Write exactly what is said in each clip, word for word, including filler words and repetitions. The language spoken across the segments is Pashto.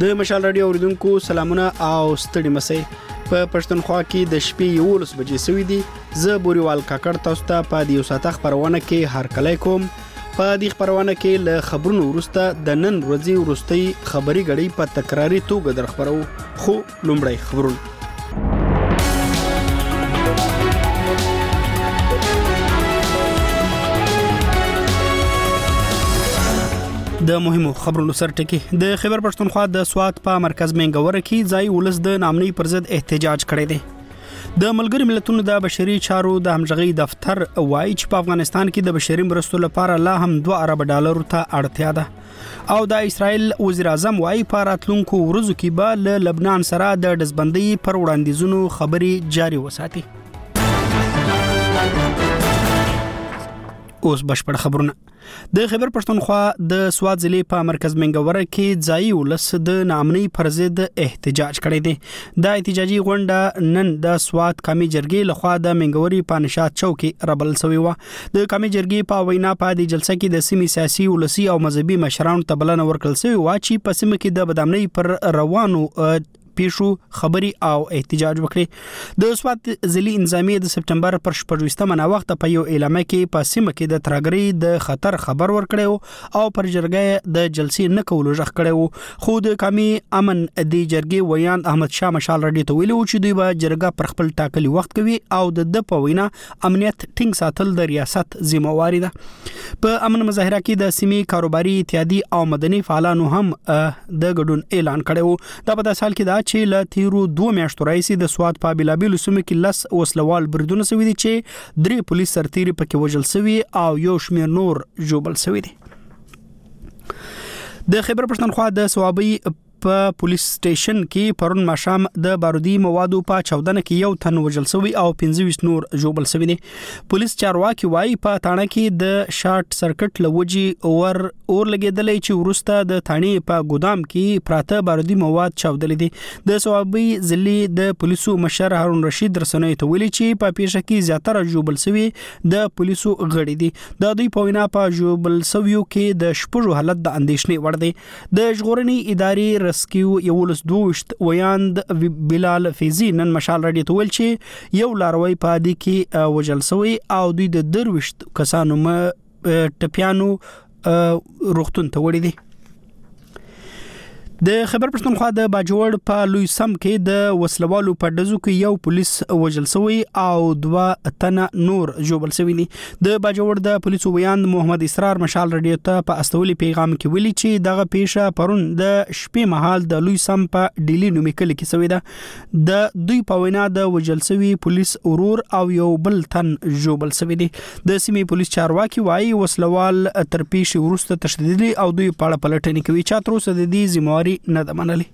د مشال رادیو اوریدونکو سلامونه او ستړي مسئ. په پښتونخوا کې د شپې یولس بجې سوي دي. زه بوريوال کاکړ تاسو ته په دې ساعت خبرونه کې هرکلی کوم. په دې خبرونه کې له خبرونو وروسته د نن ورځې وروستۍ خبري غړي په تکراري توګه در خبرو. خو لومړی خبرونه د مهمو خبرونو سرټکی. د خیبر پښتونخوا د سوات په مرکز منګوره کې ځای ولس د نامنۍ پر ضد احتجاج کړی دی. د ملګری ملتونو د بشري چارو د همغږي دفتر وایي چې په افغانستان کې د بشري مرستو لپاره لا هم دوه ارب ډالر ته اړتیا ده. او د اسرائیل وزیر اعظم وایي په راتلونکو ورځو کې به له لبنان سره د دزبندۍ پر وړاندیزونو خبري جاري وساتي. اوس بشپړ خبرونه. د خیبر پښتونخوا د سوات ضلع په مرکز منګوره کې ځای ولس د نامنۍ پر ضد احتجاج کړی دی. د احتجاجي غونډه نن د سوات قومي جرګې لخوا د منګوري په نشاط چوک ربل سوی و. د قومي جرګې په وینا په دې جلسه کې د سیمې سیاسي ولسی او مذهبي مشرانو ته بلنه ورکړل شوی و چې په سیمه کې د بدامنۍ پر روانو پیښو خبري او احتجاج وکړي. د سوات ضلع انتظامیه د سپټمبر پر شپږویشتمه نا وخت په یو اعلامیه کې په سیمه کې د ترګری د خطر خبر ورکړیو او پر جرګې د جلسې نه کولو ژغ کړیو. خو د قومي امن د جرګې ویان احمد شاه مشال رډي ته ویلو چې دوی به جرګه پر خپل ټاکلي وخت کوي او د د په وینا امنیت ټینګ ساتل د ریاست ذمہواری ده. په امن مظاهره کې د سیمې کاروباري اتحادی او مدني فعالانو هم د ګډون اعلان کړو. دا په داسې حال کې ده چې له تیرو دوه میاشتو راځي د سوات په بلابل سیمو کې لس وسلوال بریدونه شوي دي چې درې پولیس سرتیري پکې وژل شوي او یو شمېر نور ژوبل شوي دي. د خیبر پښتونخوا د صوابي په پولیس سټیشن کې پرون ماشام د بارودي موادو په چودنه کې یو تن وژل شوی او پنځه ویشت نور ژوبل شوی دي. پولیس چارواکي وایي په تانه کې د شارټ سرکټ لوجي اور اور لګیدلې چې ورسته د تانې په ګودام کې پراته بارودي مواد چودل دي. د صوابي ضلع د پولیسو مشر هارون رشید رسنۍ ته ویلي چې په پیښه کې زیاتره ژوبل شوی د پولیسو غړي دي. د دوی په وینا په ژوبل شویو کې د شپږو حالت د اندېښنې وړ دی. د ژغورنې ادارې رسکیو یولس دوشت ویاند بلال فیزی نن مشال رډي ته ویل چې یو لاروی په دې کې وژل شوی او دوی د دروشت کسانو م ټپیانو روغتون ته وړي دي. د خیبر پښتونخوا د باجوړ په لوی سم کې د وسلوالو په ډزو کې یو پولیس وژل شوی او دوه تنه نور ژوبل شوی دي. د باجوړ د پولیسو ویاند محمد اسرار مشال رډي ته په استولي پیغام کې ویلي چې دغه پیښه پرون د شپې مهال د لوی سم په ډیلی نومې کلی کې شوی ده. د دوی په وینا د وژل شوی پولیس اورور او یو بل تن ژوبل شوی دي. د سیمې پولیس چارواکي وایي وسلوال تر پیښې وروسته تشدیدي او دوی پاړه پلټنې کوي چې تر اوسه د دې ذمہواری نه ده منلې.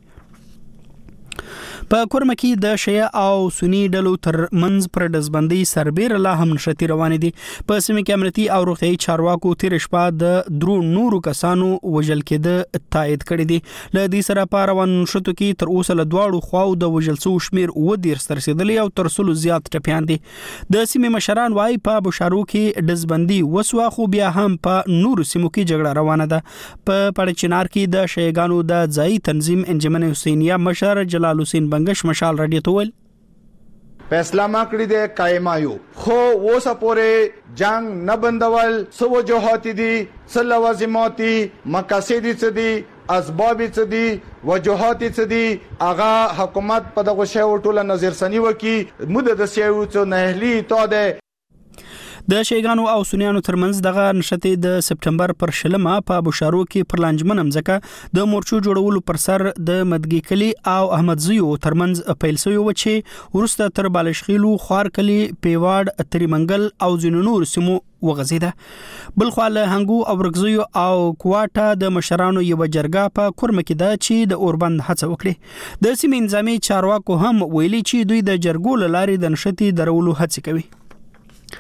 په کورمه کې د شیعه او سنی ډلو تر منځ پر دزبندۍ سربېر لا هم نشتی روانې دي. په سیمه کې امنیتي او روغتیايي چارواکو تیر شپه د درو نورو کسانو وژل کېده تایید کړی دي. له دې سره په روان نشتو کې تر اوسه له دواړو خواو د وژل شوو شمیر اووه دېرش ته رسېدلی او تر سلو زیات ټپیان دي. د سیمې مشران وایي په بشارو کې دزبندي وسوه خو بیا هم په نورو سیمو کې جګړه روانه ده. په پړچنار کې د شیعاګانو د ځایي تنظیم انجمن حسینیه مشر جلال حسین بنگش مشال رډي ته ویل فیصله مکړی د قائمایو خو اوسه پورې جنگ نه بندول سو وجوهات دي سل لوازماتي مقاصد دي اسباب څه دي وجوهات څه دي اغا حکومت په دغه شی ټوله نظرسنی وکي مده د سیو څو نهلی تو ده. د شیګانو او سنیانو ترمنځ دغه نشته د سپټمبر پر شلمه په بشارو کې پرلانجمن مزکه د مورچو جوړولو پر سر د مدګي کلی او احمد زیو ترمنځ پیل شوی و چې ورسته تر بالشخیلو خوار کلی پیواړ تریمنګل او زینونور سیمو وغزیده. بل خو له هنګو او برګزیو او کوټه د مشرانو یو جرګه په کورمه کې ده چې د اوربند هڅه وکړي. د سیمې انځامي چارواکو هم ویلي چې دوی د جرګو لارې د نشتی درولو هڅه کوي.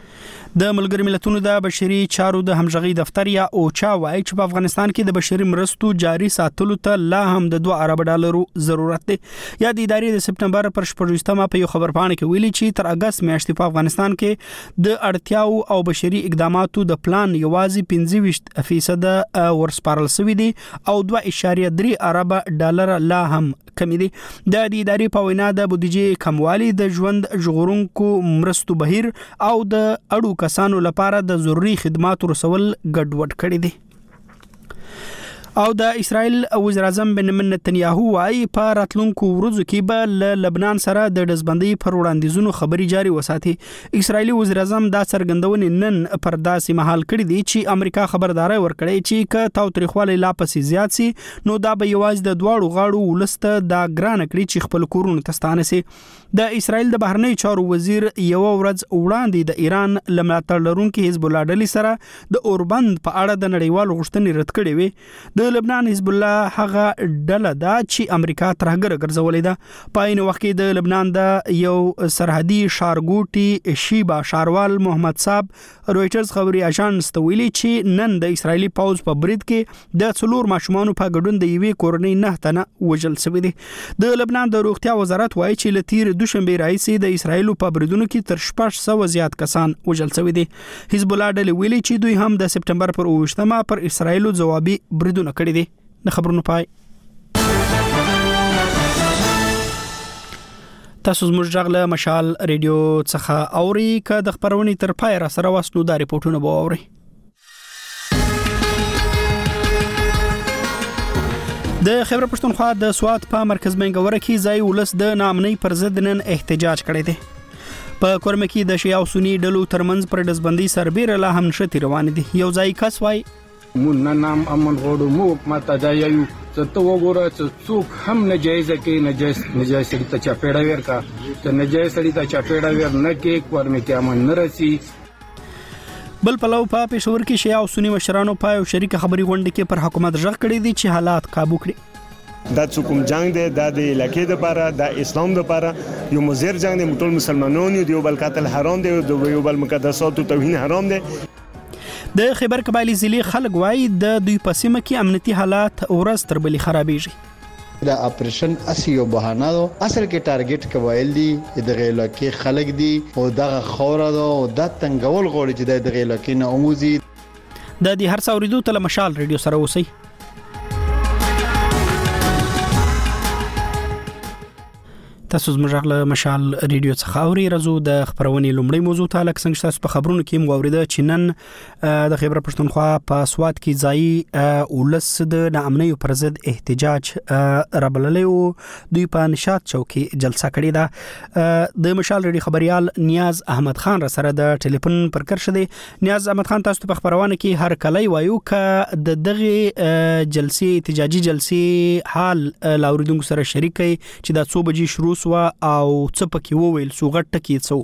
د ملګرو ملتونو د بشري چارو د همغږي دفتر یا اوچا وایي چې په افغانستان کې د بشري مرستو جاري ساتلو ته لا هم د دوه ارب ډالرو ضرورت دی. یا د ادارې د سپټمبر پر شپږمه په یو خبرپاڼه کې ویلي چې تر اگست میاشتې په افغانستان کې د اړتیاو او بشري اقداماتو د پلان یوازې پنځه ویشت فیصد ورسپارل شوی دی او دوه اعشاریه درې ارب ډالر لا هم کمی دی. د ادارې په وینا د بودیجې کموالی د ژوند ژغورونکو مرستو بهیر او د اړو کسانو لپاره د ضروري خدماتو رسول ګډوډ کړي دي. او د اسرائیل وزیر اعظم بنیامین نتنیاهو وايي په راتلونکو ورځو کې به له لبنان سره د دزبندۍ پر وړاندیزونو خبري جاري وساتي. اسرائیلي وزیر اعظم دا څرګندونې نن پر داسې مهال کړی دی چې امریکا خبرداري ورکړي چې ک تاوتریخوالی لا پسې زیات سي نو دا به یوازې د دواړو غاړو ولسته دا ګران کړي چې خپل کورونه تستانه سي. د اسرائیل د بهرنی چارو وزیر یو ورځ وړاندې د ایران لملاتړ لرونکي حزب الله ډلې سره د اوربند په اړه د نړیوال غوښتنې رد کړې وي. د لبنان حزب الله هغه ډله ده چې امریکا ترهګر ګرځولې ده. په عین وخت کې د لبنان د یو سرحدي ښارګوټي شیبا شاروال محمد صاحب رويټرز خبري اژانس ته ویلي چې نن د اسرایلی پوز په برید کې د څلور ماشومان په ګډون د یوې کورنۍ نه تنه وژل شوی دي. د لبنان د روغتیا وزارت وایي چې لتیر دوشنبه راځي د اسرایل په بریدونو کې تر شپږ سوه زیات کسان وژل شوی دي. حزب الله ډلې ویلي چې دوی هم د سپټمبر پر اووه پر اسرایل ځوابي بریدونه کړی دي. د خبرونو پای تاسو زموږ ژغله مشال ریډیو څخه اوري که د خبرونې تر پای را سره واسنو د ریپورتونو به اوري. د خیبر پښتونخوا د سوات په مرکز منګوره کې ځای ولس د نامنۍ پر ضد نن احتجاج کړی دی. په کورمه کې د شیعه او سنی ډلو ترمنځ پر دزبندۍ سربېره لا هم نشتی روان دي. یو ځای کس وای مون نام امن غوړو مو ماته دا یو څه وګوره چې څوک هم ناجایز کې ناجایز ناجایز سړي ته چاپېړه ورکا ته ناجایز سړي ته چاپېړه ور نه کې کورمه کې امن نه رسی. بل پلو په پېښور کې شیعه او سنی مشرانو په یو شریک خبري غونډه کې پر حکومت ژغ کړی دي چې حالات قابو کړي. دا څوک جنگ دی دا د علاقې لپاره د اسلام لپاره یو مزر جنگ دی. ټول مسلمانانو دی یو بل قتل حرام دی او یو بل مقدسات او توهین حرام دی. د خیبر قبایلی ضلع خلک وایي د دوی په سیمه کې امنیتي حالات ورځ تر بلې خرابېږي. دا اپریشن اسی یو بهانه ده اصل کې ټارګټ کوایل دي د غیلکې خلک دي او دغه خوره ده او د تنګول غوړي چې د غیلکې نه اوموزي. د دې هر څوريدو تل مشال ریډیو سره اوسئ. تاسو زموږ له مشال ریډیو څخه اوري. رزو د خبرونې لومړی موضوع ته لکه څنګه تاسو په خبرونو کې موریده چې نن د خیبر پښتونخوا په سوات کې ځای ولس د ناامنۍ پر ضد احتجاج رابللی او دوی په نشاط چوکي جلسه کړې ده. د مشال ریډیو خبريال نیاز احمد خان را سره د ټلیفون پر کرشه دی. نیاز احمد خان تاسو په خبرونه کې هر کله وایو ک د دغه جلسې احتجاجي جلسې حال لاوریدونکو سره شریکي چې د څو بجې شروع سوا او څه پکې وویل سو غټ ټکی څو.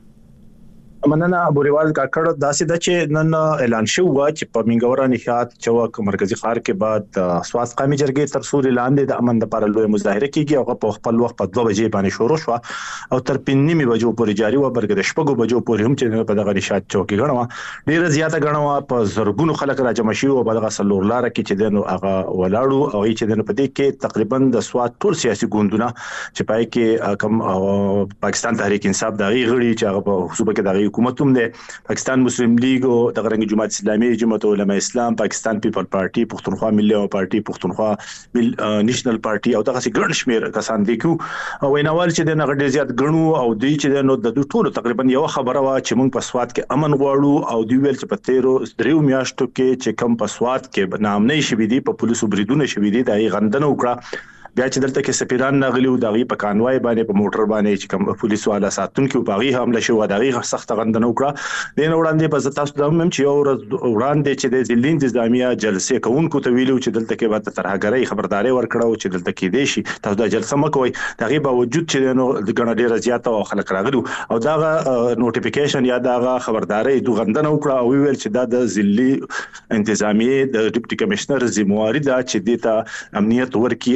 مننه ابو ریواز کاکړ داسې د چې نن اعلان شو چې په منګوره نشاط چوک مرکزی ښار کې بعد سواس قومي جرګې تر سوري لاندې د امن لپاره لوی مظاهره کیږي او په خپل وخت په دوه بجې باندې شروع شو او تر پنځه بجو پورې جاري و. برګ د شپږو بجو پورې هم چې په دغه نشاط چوک کې غنوا ډیره زیاته غنوا په زرګونو خلک راجمع شي او په دغه سلور لار کې چې دنو هغه ولاړو او چې دنو په دې کې تقریبا د سوات ټول سیاسي ګوندونه چې پای کې کوم پاکستان تحریک انصاف دغه غړي چې هغه په صوبه کې دغه حکومت هم ده پاکستان مسلم لیگ او د غرنګ جماعت اسلامي جماعت علماء اسلام پاکستان پیپل پارټي پښتونخوا ملي او پارټي پښتونخوا نېشنل پارټي او دغه ګڼ شمیر کسان دي کو او ویناوال چې د نغړ زیات غنو او دوی چې نو د ټولو تقریبا یو خبره وا چې موږ په سوات کې امن غواړو او دوی ویل چې په تیرو دریو میاشتو کې چې کم په سوات کې نامنۍ شوې دي په پولیسو بریدونه شوې دي د غندنه وکړه. بیا چې دلته کې سفیران ناغلی او دغه په کانوای باندې په موټر باندې چې کوم پولیس والا ساتونکو په غي حمله شو دغه سخت غندنه وکړه. دین وړاندې په تاسو د هم چې اور وړاندې چې د ځلین انتظامیه جلسه کوونکو ته ویلو چې دلته کې به ترهګرۍ خبرداري ورکړو چې دلته کې دي شي تاسو د جلسه مکوئ. دغه باوجود چې نو د ګڼ ډیره زیاته او خلک راغلو او دغه نوټیفیکیشن یا دغه خبرداري د غندنه وکړه او ویل چې دا د ځلې انتظامیه د ډیپټي کمشنر ذمہواری ده چې د امنیت ورکی او د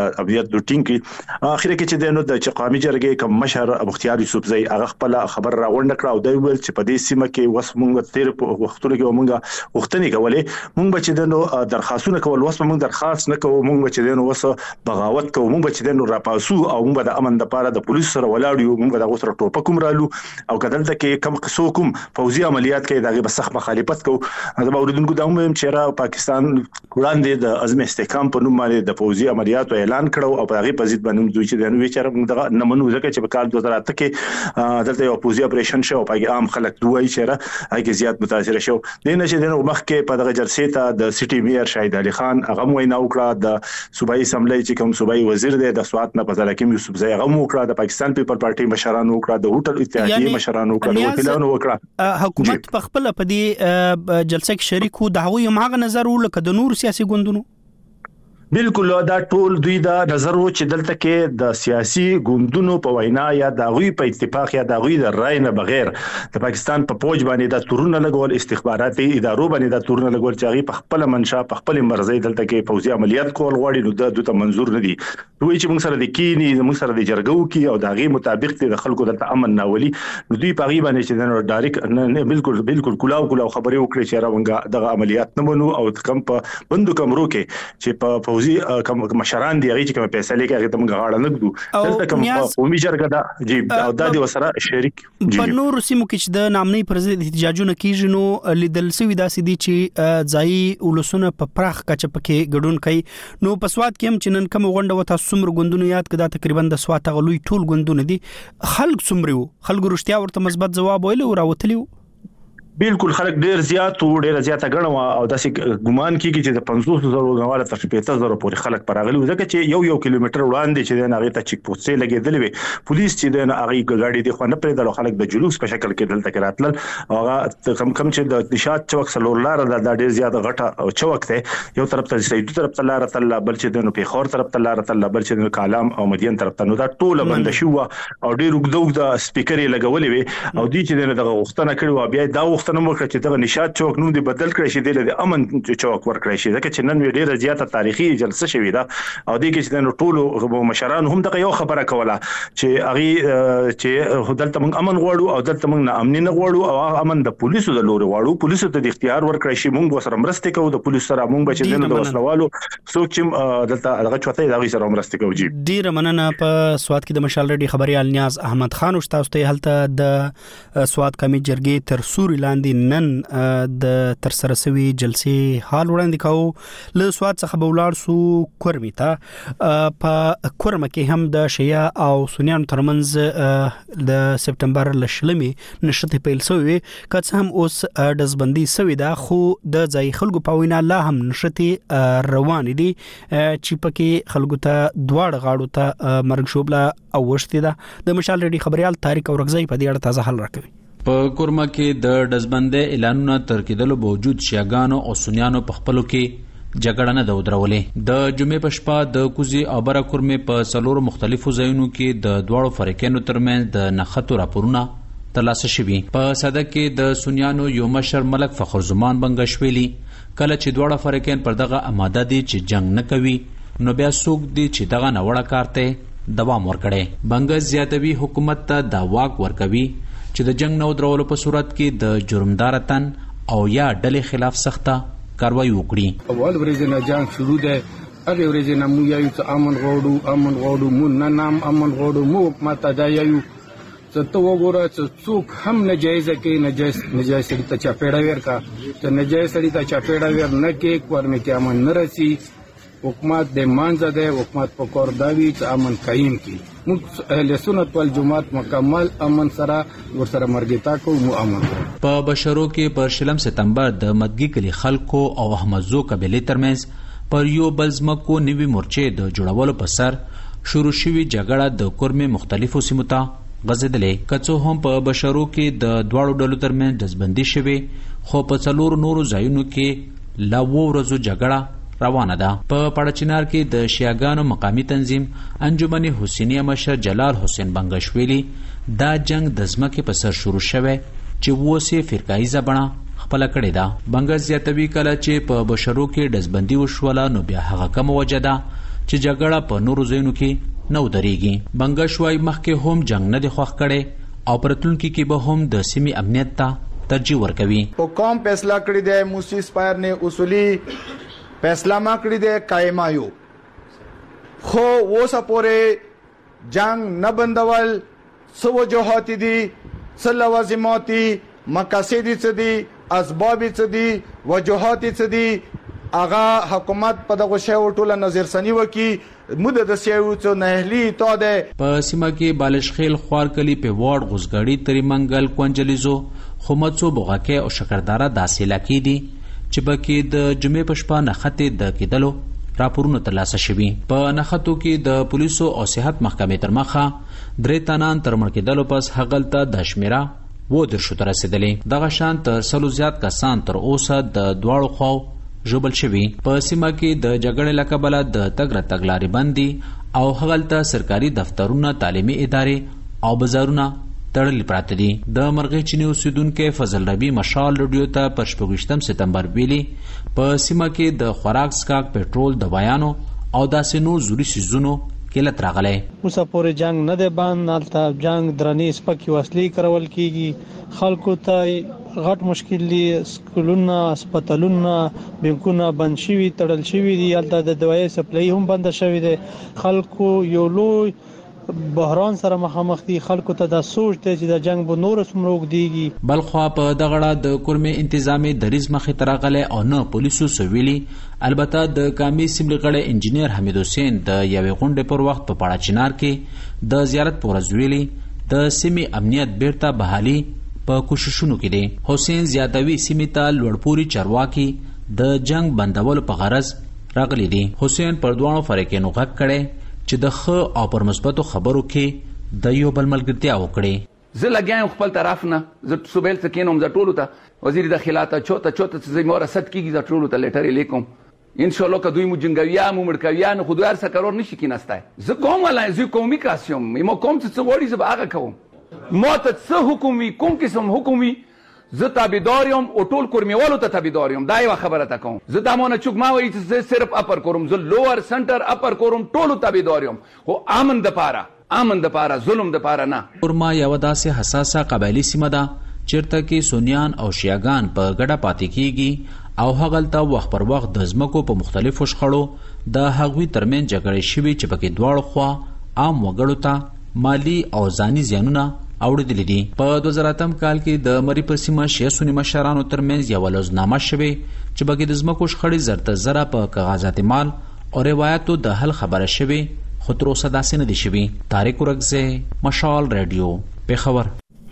امنیت د ټینګ کی اخر کې چې د نو د قومي جرګې کوم مشر مختیار یوسفزئی هغه خپل خبر راوړل کړ او د ویل چې په دې سیمه کې وس مونږ تیر په وختونو کې مونږ وختنی کولې مونږ چې د نو درخواستونه کول وس مونږ درخواست نه کوو مونږ چې د نو وس بغاوت کوو مونږ چې د نو راپاسو او مونږ د امن لپاره د پولیس سره ولاړ یو مونږ د غوسره ټوپکوم رالو او کدلته کې کم قصو کوم فوزي عملیات کې دغه بسخ مخالفت کوو دا اوریدونکو د هم چې را پاکستان وړاندې د عزم استحکام په نوم باندې د فوزي عملیاتو اعلان کړو او په هغه په ضد باندې دوی چې د نو چیرې موږ دغه نمنو ځکه چې په کال دوه زره اته کې دلته یو فوزي اپریشن شو په عام خلک دوی چیرې هغه زیات متاثر شو د نشه د نو مخ کې په دغه جلسې ته د سټي میر شاهد علي خان هغه وینا وکړه د صوبایي اسمبلی چې کوم صوبایي وزیر دی د سوات نه په ځل کې یوسفزئی هغه وکړه د پاکستان پیپل پارټي مشرانو وکړه د هوټل اتحادیه مشرانو وکړه د وکیلانو وکړه حکومت په خپل په دې جلسه کې شریک وو د هغوی هم هغه نظر ولکه د نور سیاسي ګوندونو بالکل دا ټول دوی دا نظر و چې دلته کې د سیاسي ګوندونو په وینا یا د غوي په اتفاق یا د غوي د رای نه بغیر د پاکستان په پوج باندې د تورونه لګول استخباراتي ادارو باندې د تورونه لګول چې غي په خپل منشا په خپل مرزي دلته کې فوزي عملیات کول غواړي نو د دوی منظور نه دي دوی چې موږ سره د کینی موږ سره د جرګو کې او د غي مطابق د خلکو د امن ناولي نو دوی په غي باندې چې د ډایرک نه بالکل بالکل کلاو کلاو خبري وکړي چې راونګه د عملیات نه منو او کم په بندو کمرو کې چې په فوزي کوم مشران دی هغه چې کوم فیصله کوي هغه ته موږ غاړه نګدو دلته کوم قومي جرګه دا جی او د دې وسره شریک په نور سیمو کې چې د نامنۍ پر ضد احتجاجونه کیږي نو لیدل سوي داسې دي چې ځای ولسونه په پراخ کچه پکې ګډون کوي نو په سواد کې هم چې نن کوم غونډه وته څومره ګوندونه یاد کړه تقریبا د سواد غلوي ټول ګوندونه دي خلک څومره خلک رښتیا ورته مثبت جواب ویل او راوتلی بالکل خلک ډیر زیات او ډیر زیات غنوا او داسې ګمان کیږي چې د پنځوس زره غواړي تر شپږ زره پورې خلک پراغلي ځکه چې یو یو کیلومتر وړاندې چې د هغه ته چیک پوسټ لګیدل وي پولیس چې د هغه ګاډي د خونه پرې د خلک د جلوس په شکل کې دلته راتلل هغه کم کم چې د نشاط چوک سلور لار د ډیر زیات غټه او چوک ته یو طرف ته سیدو طرف ته لار تل بل چې د نو په خور طرف ته لار تل بل چې د کالام او مدین طرف ته نو دا ټوله بند شو او ډیر وګدوګ د سپیکر لګولې وي او دی چې دغه وختونه کړو بیا دا وختونه مو کړ چې نشاط چوک نوم دی بدل کړی شي د امن چوک ور کړی شي ځکه چې نن ډیره زیاته تاریخي جلسه شوې ده او د کې چې نن ټولو مشران هم دغه یو خبره کوله چې اغي چې دلته موږ امن غواړو او دلته موږ نه امن نه غواړو او امن د پولیسو د لوري غواړو پولیسو ته د اختیار ور کړی شي موږ سره مرسته کوو د پولیسو سره موږ به چې د وسلوالو څوک چې دلته هغه چوتای دغه سره مرسته کوي جی ډیره مننه په سواد کې د مشال ریډي خبريال نیاز احمد خان او تاسو ته هلته د سواد کمی جرګې تر سوري لاندې نن د تر سره سوي جلسې حال وړاندې کاو له سواد څخه بولار سو کورمي ته په کورمه کې هم د شیا او سنیانو ترمنځ د سپټمبر لشلمي نشته پیل سوي که هم اوس دزبندي سوي دا خو د ځای خلکو په وینا لا هم نشته روان دي چې پکې خلکو ته دواړه غاړو ته مرګ شوبله او وشته ده د مشال ریډي خبريال طارق اورغزی په دې اړه تازه حل راکوي په کورما کې د دزبندې اعلانونه تر کېدلو باوجود شیاګانو او سنیانو په خپلو کې جګړه نه ده ودرولې د جمعې په شپه د کوزي او بره کورمې په څلورو مختلفو ځایونو کې د دواړو فریقینو ترمنځ د نښتو راپورونه ترلاسه شوي په صدک کې د سنیانو یو مشر ملک فخرزمان بنګشویلی کله چې دواړه فریقین پر دغه آماده دي چې جنگ نه کوي نو بیا څوک دي چې دغه ناوړه کار ته دوام ورکړي بنګ زیاتوي حکومت ته دا واک ورکوي چې د جنگ نو درولو په صورت کې د جرمدار تن او یا ډلې خلاف سخته کاروایی وکړي اول ورځ نه جنگ شروع ده هغه ورځ نه مو یو ته امن غوړو امن غوړو مون نه نام امن غوړو مو ماته دا یو ته وګوره چې څوک هم ناجایز کې ناجایز ناجایز سړي ته چاپېړه ورکا ته ناجایز سړي ته چاپېړه ور نه کې کورمه کې امن نه رسی حکومت د مانځه ده حکومت په کور داوی چې امن قائم کړي موږ اهل سنت والجماعت مکمل امن سره ورسره مرګتا کو مو امن په بشرو کې پر شلم سپتمبر د مدګي کلی خلکو او احمدزو قبيله ترمنځ پر یو بلزمکو نیوي مورچې د جوړولو په سر شروع شوی جګړه د کورمې مختلفو سیمو ته غځېدلې کڅو هم په بشرو کې د دواړو ډلو ترمنځ دزبندي شوي خو په څلورو نورو ځایونو کې لا وو ورځو جګړه روانه ده په پړچینار کې د شیاګانو مقامی تنظیم انجمن حسینیه مشر جلال حسین بنګشویلی دا جنگ د ځمکې په سر شروع شوه چې ووسه فرقایي بڼه خپل کړی دا بنګ زیاتوي کله چې په بشرو کې دزبندي وشوله نو بیا هغه کوم وجه ده چې جګړه په نورو ځایونو کې نو درېږي. بنګش وايي مخکې هم جنگ نه دی خوښ کړي او پرتلونکي کې به هم د سیمې امنیت ته ترجیح ورکوي. په کوم فیصله کړی دی موسی سپایر نه اصولي فیصله ما کړی دی قائمایو خو اوسه پورې جنگ نه بندول سو وجوهات دي څه لوازمات دي مقاصد څه دي اسباب څه دي وجوهات څه دي اغا حکومت په دغه شی ټوله نظرسنی وکي مده د سیاو څو نهلی تو ده. په سیمه کې بالشخیل خوارکلی په وارد غوسګړی تری منګل کونجلیزو خمڅو بوغاکه او شکردارا داسې لکې دي چې بکې د جمعې په شپه نخته د کېدلو راپورونه ترلاسه شوي. په نخاتو کې د پولیسو او صحت محکمې تر مخه درې تنان تر مړ کېدلو پس هغلته د شمیره و در شو تر رسیدلې. دغه شان تر سلو زیات کسان تر اوسه د دواړو خواو ژوبل شوي. په سیمه کې د جګړې له کبله د تګ راتګ لارې بندي او هغلته سرکاري دفترونه تعلیمي ادارې او بازارونه تړلي پراته دي. د مرغۍ چینی اوسیدونکو فضل ربی مشال رادیو ته پر شپږم سپتمبر ویلي په سیمه کې د خوراک سکاک پېټرول دوایانو او داسې نور ضروري شیزونو کېلت راغلی. اوسه پورې جنگ نه دی بند، هلته جنگ درنې سپکې وسلې کارول کېږي. خلکو ته غټ مشکل دي، سکولونه هسپتالونه بانکونه بند شوي تړل شوي دي، هلته د دوایي سپلای هم بنده شوی دی. خلکو یو لوی بحران سره مخامخ دي. خلکو ته دا سوچ دی چې د جنگ به نور څومره وګديږي. بلخوا په دغړه د کورمې انتظامی دریز مخې تراغله او نه پولیسو سویلي. البته د کامی سیملي غړي انجنیر حمید حسین د یوې غونډې پر وخت په پاړه چنار کې د زیارت پورز ویلي د سیمې امنیت بیرته بحالي په کوششونو کې دي. حسین زیاتوي سیمې ته لوړپوري چرواکي د جنگ بندولو په غرض راغلي دي. حسین پر دوانو فریقینو غږ کړي چې د خ او پر مثبتو خبرو کې د یو بل ملګرتیا وکړي. زه لګیایم خپل طرف نه، زه صوبیل څخه کینوم، زه ټولو ته وزیر داخلات چوته چوته چې زموږ رسد کیږي، زه ټولو ته لیټر لیکم ان شاء الله که دوی مو جنگویا مو مړکویا نه خو دوی هر څه کارور نشي کیناستای. زه کوم ولا زه کومي کاسيوم مو کوم څه وړي زه هغه کوم. ما ته څه حکومي کوم قسم حکومي زه تابعداریم او ټول کورمیوالو ته تابعداریم. دا یو خبره تا کوم. زه د مونږ چوک ما وایي چې زه صرف اپر کوم، زه لوور سنټر اپر کوم، ټولو تابعداریم خو امن د پاره امن د پاره ظلم د پاره نه. کورما یو داسې حساسه قبایلی سیمه ده چیرته کې سونیان او شیعاګان په ګډه پاتې کیږي او هغلته وخت پر وخت د ځمکو په مختلفو شخړو د هغوی ترمن جګړې شوي چې پکې دواړو خوا عام وګړو ته مالی او ځاني زیانونه اوړېدلې دي. په دوه زره اتم کال کې د مری پر سیمه شیعه سني مشرانو ترمنځ یو لوزنامه شوې چې پکې د ځمکو شخړې زرته زره په کاغذات مال او روایتو د حل خبره شوې خو تر اوسه داسې نه دي شوي. طارق ورکزه، مشال رادیو، پیښور.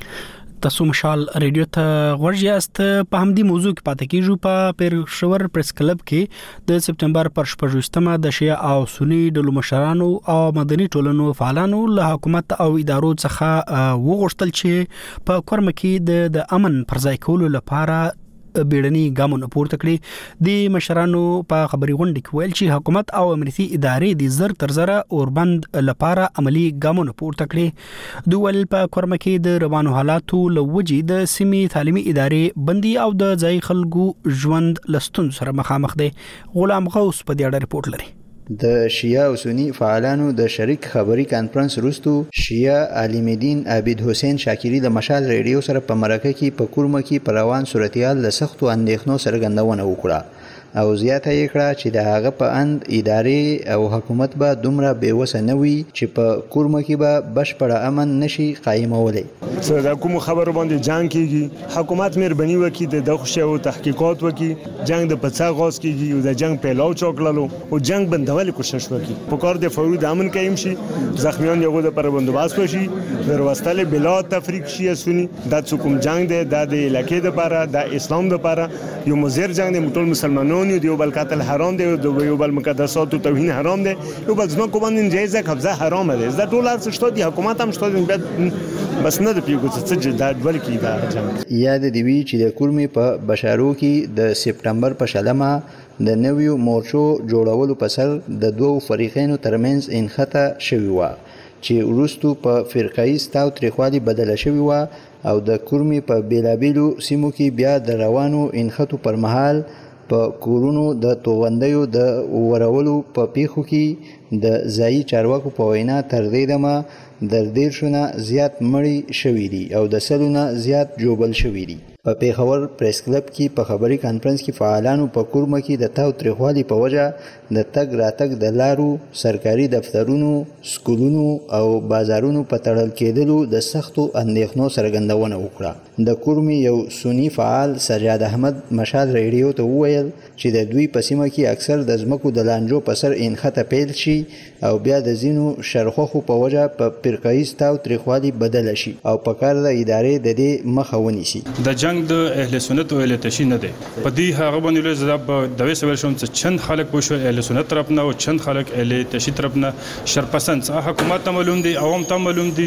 تاسو مشال ریډیو ته ورجاست. په همدې موضوع کې پاتې کیږو. په پیښور پریس کلب کې د سپتمبر پر شپږمه د شیعه او سنی ډلو مشرانو او مدني ټولنو فعالانو له حکومت او ادارو څخه وغوښتل چې په کورم کې د امن پرځای کولو لپاره بیړني ګامونه پورته کړي. د مشرانو په خبري غونډه کې ویل چې حکومت او امنیتي ادارې د زر تر زره اوربند لپاره عملی ګامونه پورته کړي. دوی په کورم کې د روانو حالاتو لوجي د سیمې تعلیمي ادارې بندي او د ځای خلکو ژوند لستون سره مخامخ دي. غلام غوث په دې اړه رپورټ لري. د شیعه او سنی فعالانو د شریک خبري کانفرنس وروسته شیعه عالم دین عابد حسین شاکری د مشال ریډیو سره په مرکه کې په کورمه کې پر روان صورتحال د سختو اندېښنو څرګندونه وکړه او زیاته یې کړه چې د هغه په اند ادارې او حکومت به دومره بېوسه نه وي چې په کورمه کې به بشپړه امن نشي قایمولی. سره د کوم خبرو باندې جنگ کیږي، حکومت مهرباني وکړي د دغه شیو تحقیقات وکړي، جنگ د پڅا غوس کیږي او د جنگ پیلاو چوکللو او جنگ بندول کوشش وکړي. په کار د فوري د امن قائم شي، زخمیان یو د پر بندوباست وشي، ورواستل بلا تفریق شي سنی د کوم جنگ د د علاقې لپاره د اسلام لپاره یو مزر جنگ د ټول مسلمانانو یو بل قتل حرام دی، یو بل مقدسات او توهین حرام دی، یو بل ځمکو باندې جایزه قبضه حرام دی. دا ټول څه شته دي، حکومت هم شته دي، بس نه د پیګو څه چې دا بلکې دا جنگ یاد دی وی چې د کورمې په بشارو کې د سپتمبر په شلمه د نویو مورچو جوړولو په سر د دوو فریقینو ترمنځ انخته شوی و چې وروستو په فرقایي ستاو تریخوالي بدله شوی و او د کورمې په بیلابیلو سیمو کې بیا د روانو انختو پر مهال په کورونو د توغندیو د ورولو په پیښو کې د ځایي چارواکو په وینا تر دې دمه د دیرشو نه زیات مړي شوي دي او د سلو نه زیات ژوبل شوي دي. په پیښور پریس کلب کې په خبري کانفرنس کې فعالانو په کورمه کې د تاو تریخوالي په وجه د تګ راتګ د لارو، سرکاري دفترونو، سکولونو او بازارونو په تړل کېدلو د سختو اندېښنو څرګندونه وکړه. د کورمې یو سنی فعال سجاد احمد مشال ریډیو ته وویل چې د دوی په سیمه کې اکثر د ځمکو د لانجو په سر انخته پیل شي او بیا د ځینو شرخوخو په وجه په فرقه‌ییز تاو تریخوالي بدله شي او په کار د ادارې د دې مخه ونیسي. د جنگ د اهل سنت او اهل تشیع نه دی په دې هغه باندې له زاب د وسول شوم چې چند خلک پوښو اهل سنت طرف نه او چند خلک اهل تشیع طرف نه شرپسند حکومت ته معلوم دي، عوام ته معلوم دي،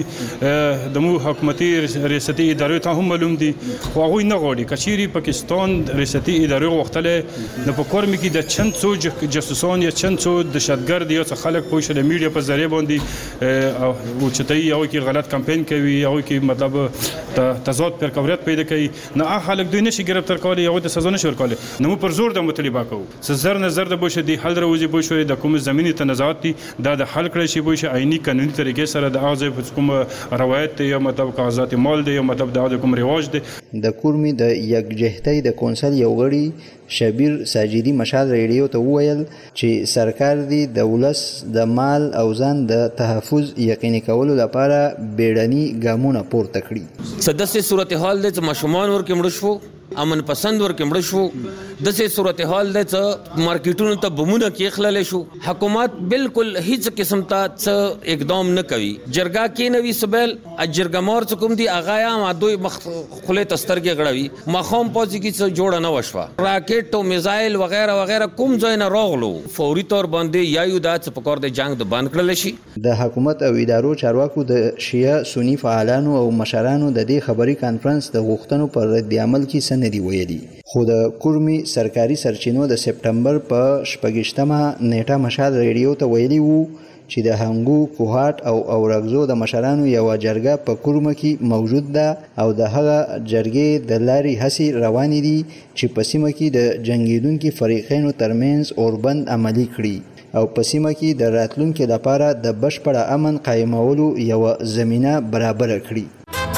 د مو حکومتي ریاستي ادارې ته هم معلوم دي. خو هغه نه غواړي کچيري پاکستان ریاستي ادارې وختله نه په کور مې کې د چند څو جاسوسان یا چند څو دهشتګرد یا خلک پوښو د میډیا په ذریعہ باندې او چتای یو کې غلط کمپاین کوي او کې مطلب تضاد پر کوریت پیدا کوي. نه خلک دوی نشي گرفتار کولی یا د سزا نشي ورکولی. نو پر زور د مطالبه کوو څه زر نظر د بوشه دی حل راوځي بوشه د کوم زمینی تنازعات دي دا د حل کړی شي بوشه عیني قانوني طریقې سره د اغاز کوم روایت یا مطلب کاغذات مال دی یا مطلب د کوم رواج دی. د کورمې د یکجهتۍ د کونسل یو غړي شبیر ساجدي مشال ریډیو ته وویل چې سرکار دی د ولس د مال او ځان د تحفظ یقیني کولو لپاره بیړني ګامونه پورته کړي. سداسې صورتحال د ماشومان ورکې مړه شو، امن پسند ورکې مړه شو، داسې صورتحال د څه مارکیټونو ته بمونه کېښللی شو. حکومت بالکل هیڅ قسم ته څه اقدام نه کوي. جرګه کېنوي سبیل جرګمار څه کوم دي هغه یا مادوی مخ خولې ته سترګې غړوي. ماښام پاڅي کې څه جوړه نه وشوه. راکټ او میزایل وغیره وغیره کوم ځای نه راغلو فوري طور باندې یا یو دا څه په کار د جنګ د بند کړلی شي. د حکومت او ادارو چارواکو د شیعه سنی فعالانو او مشرانو د دې خبري کانفرنس د غوښتنو پر رد عمل کې څه نه دي ویلي. خو د کورمې سرکاري سرچینو د سپټمبر په شپږشتمه نیټه مشال ریډیو ته ویلي وو چې د هنګو، کوهاټ او اورګزو د مشرانو یوه جرګه په کورمه کې موجود ده او د هغه جرګې د لارې هڅې روانې دي چې په سیمه کې د جنګېدونکي فریقینو ترمنځ اوربند عملي کړي او په سیمه کې د راتلونکي لپاره د بشپړه امن قایمولو یوه زمینه برابره کړي.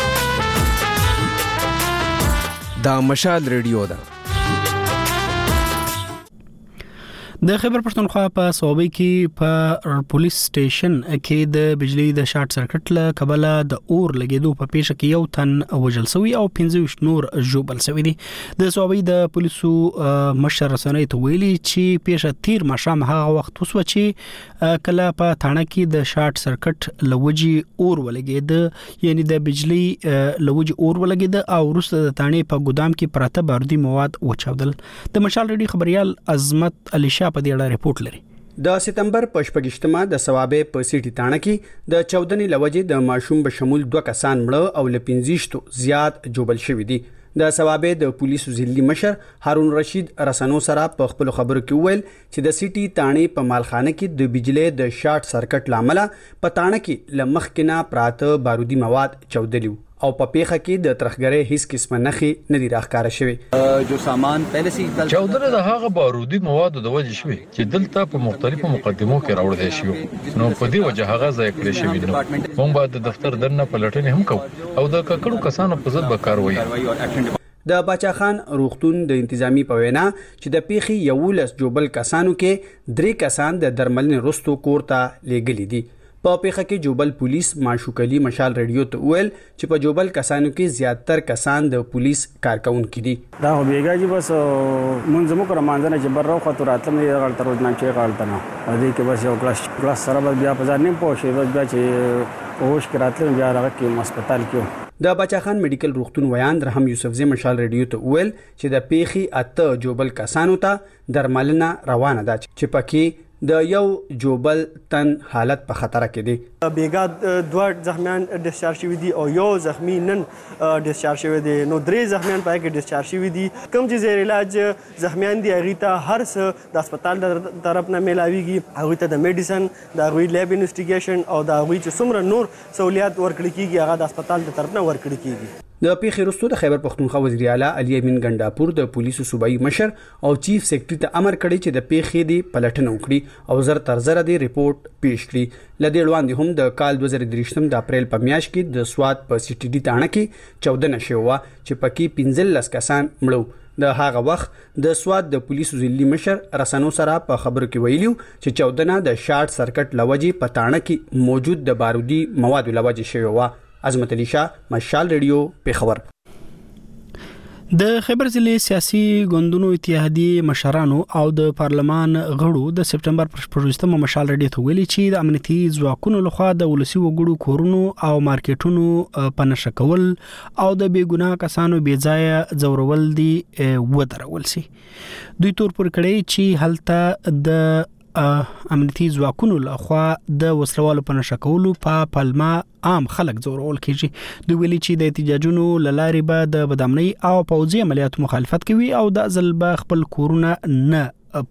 دا مشال ریډیو ده. د خیبر پښتونخوا په صوبې کې په پولیس سټیشن کې د بجلی د شارټ سرکټ له کبله د اور لګیدو په پیښه کې یو تن وژل شوی او پنځه ویشت نور ژوبل شوی دي. د صوبې د پولیسو مشر رسنۍ ته ویلي چې پیښه تیر ماښام هغه وخت وسوه چې کله په تھانه کې د شارټ سرکټ لوجي اور ولګید، یعنی د بجلی لوجي اور ولګید او وروسته د تھانه په ګودام کې پراته بارودي مواد وچاودل. د مشال ریډیو خبريال عظمت علي شاه په دې اړه ریپورت لري. د سپتمبر په شپږشتمه د ثوابې په سیټي تاڼه کې د چودنې لوجې د ماشوم بشمول دوه کسان مړه او ل پنځه زیات جوبل شوی دي. د ثوابې د پولیسو ضلعي مشر هارون رشید رسنو سره په خپل خبرو کې ویل چې د سیټي تاڼې په مالخانه کې د بجلی د شارټ سرکټ لامل په تاڼه کې لمخکنا پراته بارودي مواد چودلیو او په پیښه کې د ترخګرې هیڅ قسمه نخې نه دي راښکاره شوی. جو سامان پهله سي چودنه د هغه بارودي موادو د وجې شوی چې دلته په مختلفو مقدمو کې راوړل شي نو په دې وجه هغه ځای کړی شوی. نو موږ باید د دفتر درنه پلټنې هم کوو او د ککړو کسانو په ضد به کاروي. د باچا خان روغتون د انتظامی په وینا چې د پیښې یولس جوبل کسانو کې درې کسان د درملنې وروسته کور ته لیږلي دي. په پیښه کې جوبل پولیس ماشوکلی مشال ریډیو ته ویل چې په جوبل کسانو کې زیاتره کسان د پولیس کارکونکو دي. دا بیګا جی بس منځمو کر مانځنه چې بر راو خاطر راتلم یې غلط روزنه چې غلط نه دې کې بس یو کلاس کلاس سره بیا په ځان نه پوښي بیا چې اوش کې راتلم بیا راغی کې هسپتال کې. د بچا خان میډیکل روغتون ویان رحم یوسفزی مشال ریډیو ته ویل چې د پیښې اته جوبل کسانو ته درملنه روانه ده چې پکې د یو جوبل تن حالت په خطر کې دي. بیګا دوه زخمیان ډیسچارج شوي دي او یو زخمی نن ډیسچارج شوی دی. نو درې زخمیان پای کې ډیسچارج شوي دي. کوم چې زیر علاج زخمیان دي هغه ته هر څه د هسپتال طرف نه ملاويږي. هغه ته د میډیسن د هغه لیب انویسټیګیشن او د هغه چې څومره نور سہولیات ورکړي کیږي هغه د هسپتال طرف نه ورکړي کیږي. د پیښې وروسته د خیبر پښتونخوا وزیر اعلی علي امین ګنداپور د پولیسو صوبایي مشر او چیف سیکریټري ته امر کړی چې د پیښې دی پلټنه وکړي او زر تر زر دی ریپورت پیښ کړي. لدې وړاندې هم د کال دوه زره درې د اپریل په میاشت کې د سواد په سی ټي ډي تاڼه کې چودہ نشه و چې پکې پنځلس کسان مړو. د هغه وخت د سواد د پولیسو ضلعي مشر رسنو سره په خبرو کې ویلیو چې چودہ نه د شارټ سرکټ لوجې په تاڼه کې موجود د بارودي موادو لوجې شوی و. عظمت علي شاه، مشال ریډیو، پیښور. د خیبر ضلع سیاسي ګوندونو اتحادیې مشرانو او د پارلمان غړو د سپټمبر پر شپږمه مشال ریډیو ته ویلي چې د امنیتي ځواکونو لخوا د ولسی وګړو کورونو او مارکیټونو په نشه کول او د بیګناه کسانو بې ځایه ځورول دي ودرول سي. دوی تور پر کړی چې هلته د امنیتي ځواکونو لخوا د وسلوالو په نشه کولو په پلمه عام خلک زورول کیږي. دوی ویلي چې د احتجاجونو لاري به د بدامنۍ او پوځي عملیاتو مخالفت کوي او د ځل به خپل کورونه نه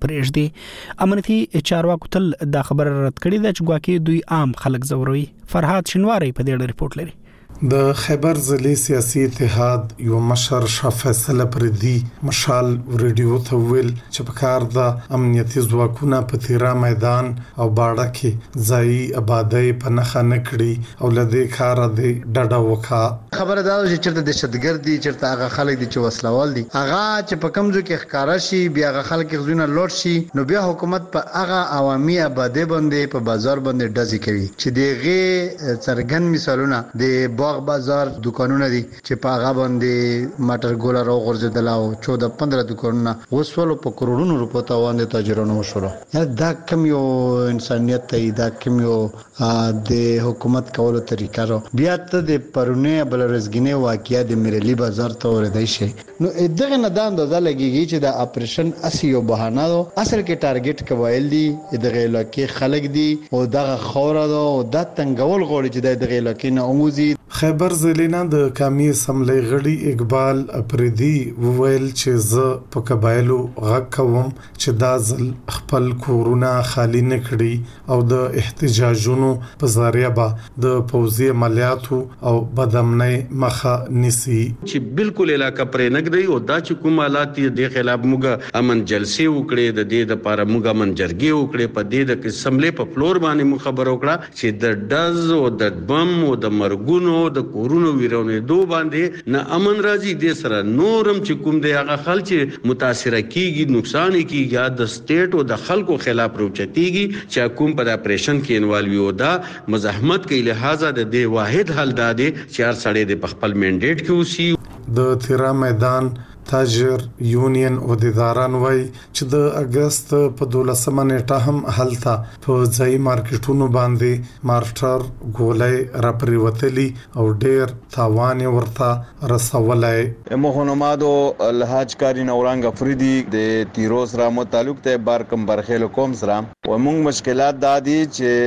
پرېږدي. امنیتي چارواکو تل دا خبر رد کړی ده چې ګواکې دوی عام خلک زوروي. فرهاد شنواری په دې ریپورت لري. د خیبر ضلع سیاسي اتحاد یو مشر شاه فیصل پردي مشال ریډیو ته ویل چې په کار د امنیتي ځواکونو په تیرا میدان او باړه کې ځای آبادی په نخښه نکړي او لدې کار د ډډه وکړه. خبره دا چې چیرته دهشتګرد دي، چیرته هغه خلک دي چې وسلوال دي، هغه چې په کمزو کې ښکارا شي بیا هغه خلک غزونه لوټ شي، نو بیا حکومت په هغه عوامي آبادی باندې په بازار باندې ډزې کوي چې دغه څرګند مثالونه د باغ بازار دکانونه دي چې په هغه باندې ماټر ګولا راو غورځیدل او چودہ پندرہ دکانونه وسولو په کروڑونو روپو ته باندې تاجرانو وشول. دا کم یو انسانيت ته دا کم یو د حکومت کولو طریقه رو. بیا ته د پرونه بلرزګینه واقعیا د میرلی بازار ته ورېدای شي. نو دغه نه د اندازه لګیږي چې د اپریشن اسی یو بهانه ده، اصل کې ټارګټ کوایل دي دغه علاقې خلک دي او دغه خوره ده او د تنګول غوړي چې دغه علاقې نه اوموزي. خیبر ضلع د قومي اسمبلی غړي اقبال اپریدي وویل چې زه په قبایلو غږ کوم چې دا ځل خپل کورونه خالی نه کړي او د احتجاجونو په ذریعہ به د پوځي عملیاتو او بدامنۍ مخه نیسي. چې بالکل علاقه پرې نګدي او دا چې کوم حالات د خلاف موږ امن جلسې وکړي، د دې لپاره موږ امن جرګې وکړي، په دې د اسمبلی په فلور باندې مو خبر وکړه چې د ډز او د بم او د مرګونو د کورونو ویرونه دو باندې نه امن راځي. د سره نورم چې کوم دی هغه خلک متاثر کیږي، نقصان کیږي، د سټیټ او د خلکو خلاف روچتيږي چې کوم په اپریشن کې انوالو وي. دا مزاحمت کوي، لہذا د دې واحد حل دا دی چې هر سړی د خپل منډیټ کې اوسي. د تیرا میدان تاجر یونین او دیداران وای چې د اگست په دولسمه نیټه هم هلته په ځای مارکیټونو باندې مارټر ګولای را پریوتلی او ډیر تاوان ورته رسولای. مخونمادو الحاج کاری نورنګ افریدی د تیروس را متعلق ته بار کم برخیل کوم سره و موږ مشکلات دادي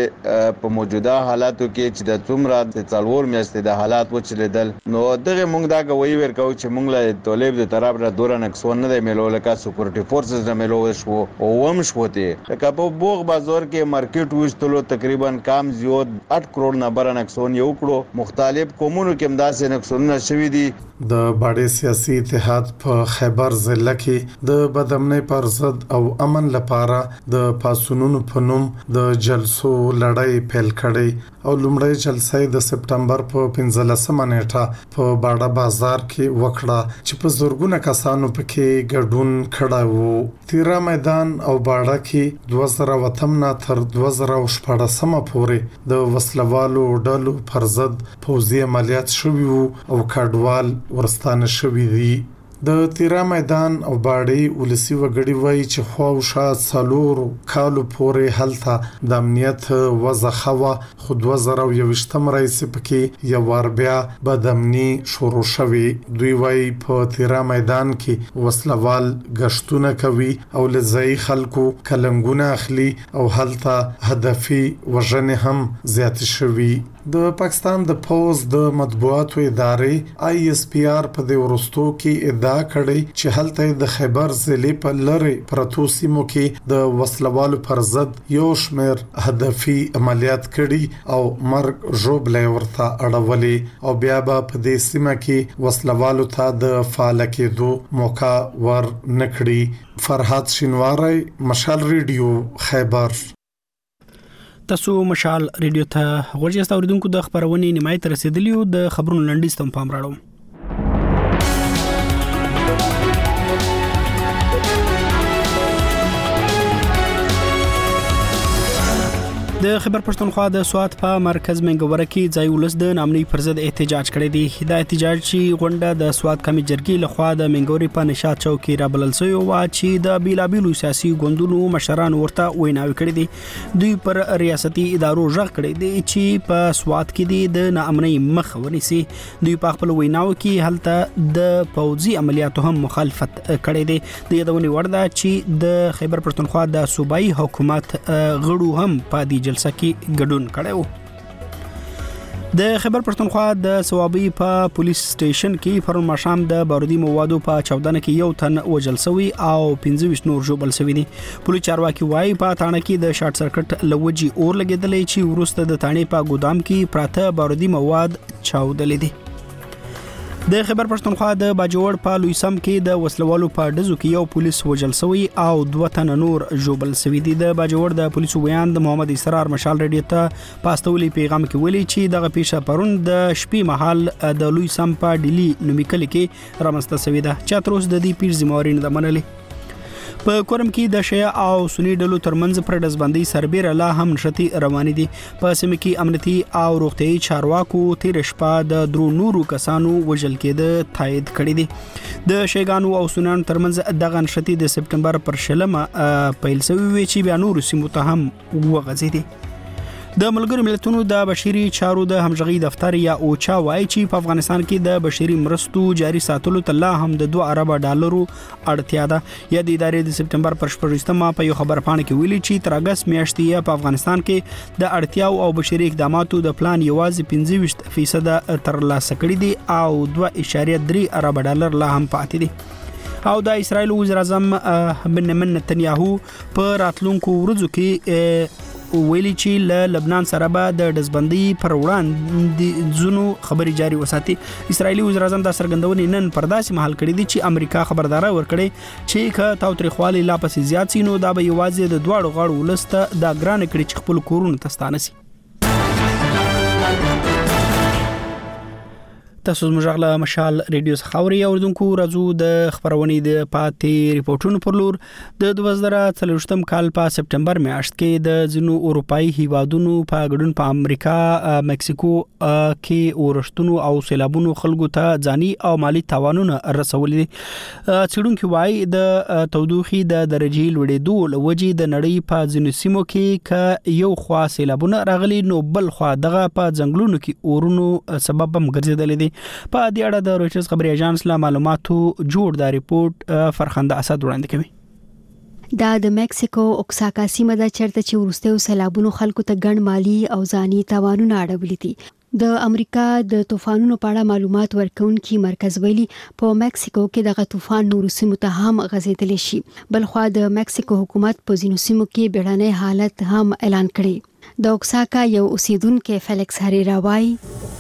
چې په موجوده حالاتو کې چې د څومره د څلور میاشتې د حالات وچلیدل، نو دغه موږ دا غوي ورکو چې موږ له طالب د طرف را دورا نکسون نه ملو لکه سکیورټي فورسز نه ملو شو او هم شوته لکه په بوغ بازار کې مارکیټ وشتلو تقریبا کام زیات آٹھ کروڑ نه بر نکسون یو کړو. مختلف قومونو کې امداسه نکسونونه شوي دي. د باډي سیاسي اتحاد په خیبر ضلع کې د بدامنۍ پر ضد او امن لپاره د پاسونونو په نوم د جلسو لړۍ پیل کړي او لومړی جلسه د سپټمبر په پنځلسمه نیټه په باډا بازار کې وکړه چې په زورګونه کسانو پکې ګډون کړه وو. تیرا میدان او باډا کې دوه زره وتم نه تر دوه زره شپږم پورې د وسلوالو ډلو پر ضد پوځي عملیات شوي وو او کډوال ورستانه شوي دي. د تیرا میدان او باډي ولسی وګړي وای چې خواوشا څلور کالو پورې هلته د امنیت وضع خوا خود وزره او یوشتم رئیس پکې یو ور بیا بدامني شروع شوي. دوی وای په تیرا میدان کې وسلوال غشتونه کوي او لزای خلکو کلنګونه اخلي او هلته هدفي وژنې هم زیات شوي. د پاکستان د پوز د مطبوعاتو ادارې آی اس پی آر په د ورستو کې ادعا کړې چې هلته د خیبر ضلع په لری پرتو سیمو کې د وسلوالو پر ضد یو شمېر هدفي عملیات کړي او مرګ ژوبلې ورته اړولې او بیا به په دې سیمه کې وسلوالو ته د فعال کېدو موقع ور نکړي. فرحات شینواری، مشال ریډیو، خیبر. تاسو مشال ریډیو ته ورجسته اوریدونکو د خبرونې نیمایت رسیدلیو د خبرونو لنډیز تم پام راړو. د خبر پښتونخوا د سوات په مرکز منګوره کې ځای ولس د نامنۍ پر ضد احتجاج کړی دی. د احتجاج چې غونډه د سوات کمی جرګې لخوا د منګوري په نشاط چوک کې رابلل شوی و چې د بیلابیلو سیاسي ګوندونو مشران ورته ویناوي کړی دي. دوی پر ریاستي ادارو ژغ کړی دی چې په سوات کې د نامنۍ مخ ونیسي. دوی په خپل ویناو کې هلته د پوځي عملیاتو هم مخالفت کړی دی. د یادونې وړ ده چې د خیبر پښتونخوا د صوبایي حکومت غړو هم په دې جلسه کې ګډون کړو. د خیبر پښتونخوا د ثوابي په پولیس سټیشن کې پرون ماښام د بارودي موادو په چودنه کې یو تن وژل شوی او پنځه ویشت نور ژوبل شوی دي. پولیس چارواکي وایي په تانه کې د شارټ سرکټ لوجي اور لګیدلې چې ورسته د تانې په ګودام کې پراته بارودي مواد چاودلې دي. د خیبر پښتونخوا د باجوړ په لویسم کې د وسلوالو په ډزو کې یو پولیس وژل شوی او دوه تن نور ژوبل شوی دي. د باجوړ د پولیسو بیان د محمد اسرار مشال ریډیو ته پاستولي پیغام کې ویلي چې دغه پیښه پرون د شپې مهال د لویسم په ډیلی نومیکل کې رامنځته شوې ده چې تر اوسه د دې پیښې ذمہواري نه منلې. په کورم کې د شیعه او سنی ډلو ترمنځ پر دزبندۍ سربېره لا هم نشتی روانې دي. په سیمه کې امنیتي او روغتيایي چارواکو تیر شپه د درو نورو کسانو وژل کېده تایید کړی دي. د شیګانو او سنیانو ترمنځ دغه نشتی د سپټمبر پر شلمه پیل شوی وی چې بیا نور سیمو ته هم وغځېدي. د ملګرو ملتونو د بشري چارو د همغږي دفتر یا اوچا وایي چې په افغانستان کې د بشري مرستو جاري ساتلو ته لا هم د دوه ارب ډالرو اړتیا ده. یا د ادارې د سپټمبر پر شپږمه په یو خبر پاڼه کې ویلي چې تر اگست میاشتې په افغانستان کې د اړتیاو او بشري اقداماتو د پلان یوازې پنځه ویشت فیصد ترلاسه کړي دي او دوه اعشاریه درې ارب ډالر لا هم پاتې دي. او د اسرایل وزیر اعظم بنیامین نتنیاهو په راتلونکو ورځو کې ویلي چې له لبنان سره به د دزبندۍ پر وړاندې ځونو خبري جاري وساتي. اسرایلی وزیر اعظم د سرګندونې نن پر داسې محل کړی دي چې امریکا خبرداري ورکړي چې که تاوتریخوالي لا پسې زیات سي نو دا به یوازې د دواړو غاړو ولسته د ګران کړي چې خپل کورونه تستانه سي. تاسو زموږ له مشال ریډیو څخه اوري اوردونکو راځو د خبرونې د پاتې ریپورتونو پر لور. د دوه زره څلوېښتم کال په سپټمبر میاشت کې د ځینو اروپאי هیوادونو په ګډون په امریکا، مکسیکو کې اورښتونو او سیلابونو خلکو ته ځاني او مالی تاوانونه رسولي. څېړونکو وایي د تودوخې د درجه لوړېدو لوجې د نړۍ په ځینو سیمو کې ک یو خوا سیلابونه راغلي نو بل خوا دغه په ځنګلونو کې اورونو سبب هم ګرځیدل دي. په دې اړه د رويټرز خبري اژانس له معلوماتو جوړ دا ریپورت فرخنده اسد وړاندې کوي. دا د مکسیکو اوکساکا سیمه د چرته چې ورستیو سیلابونو خلکو ته ګڼ مالی او ځاني تاوانونه اړولي دي. د امریکا د طوفانونو په اړه معلومات ورکونکي مرکز ویلي په مکسیکو کې دغه طوفان نور سیمو ته هم غځېدلی شي. بلخوا د مکسیکو حکومت په ځینو سیمو کې بیړنی حالت هم اعلان کړی. د اوکساکا یو اوسیدونکو فلیکس هریرا وایي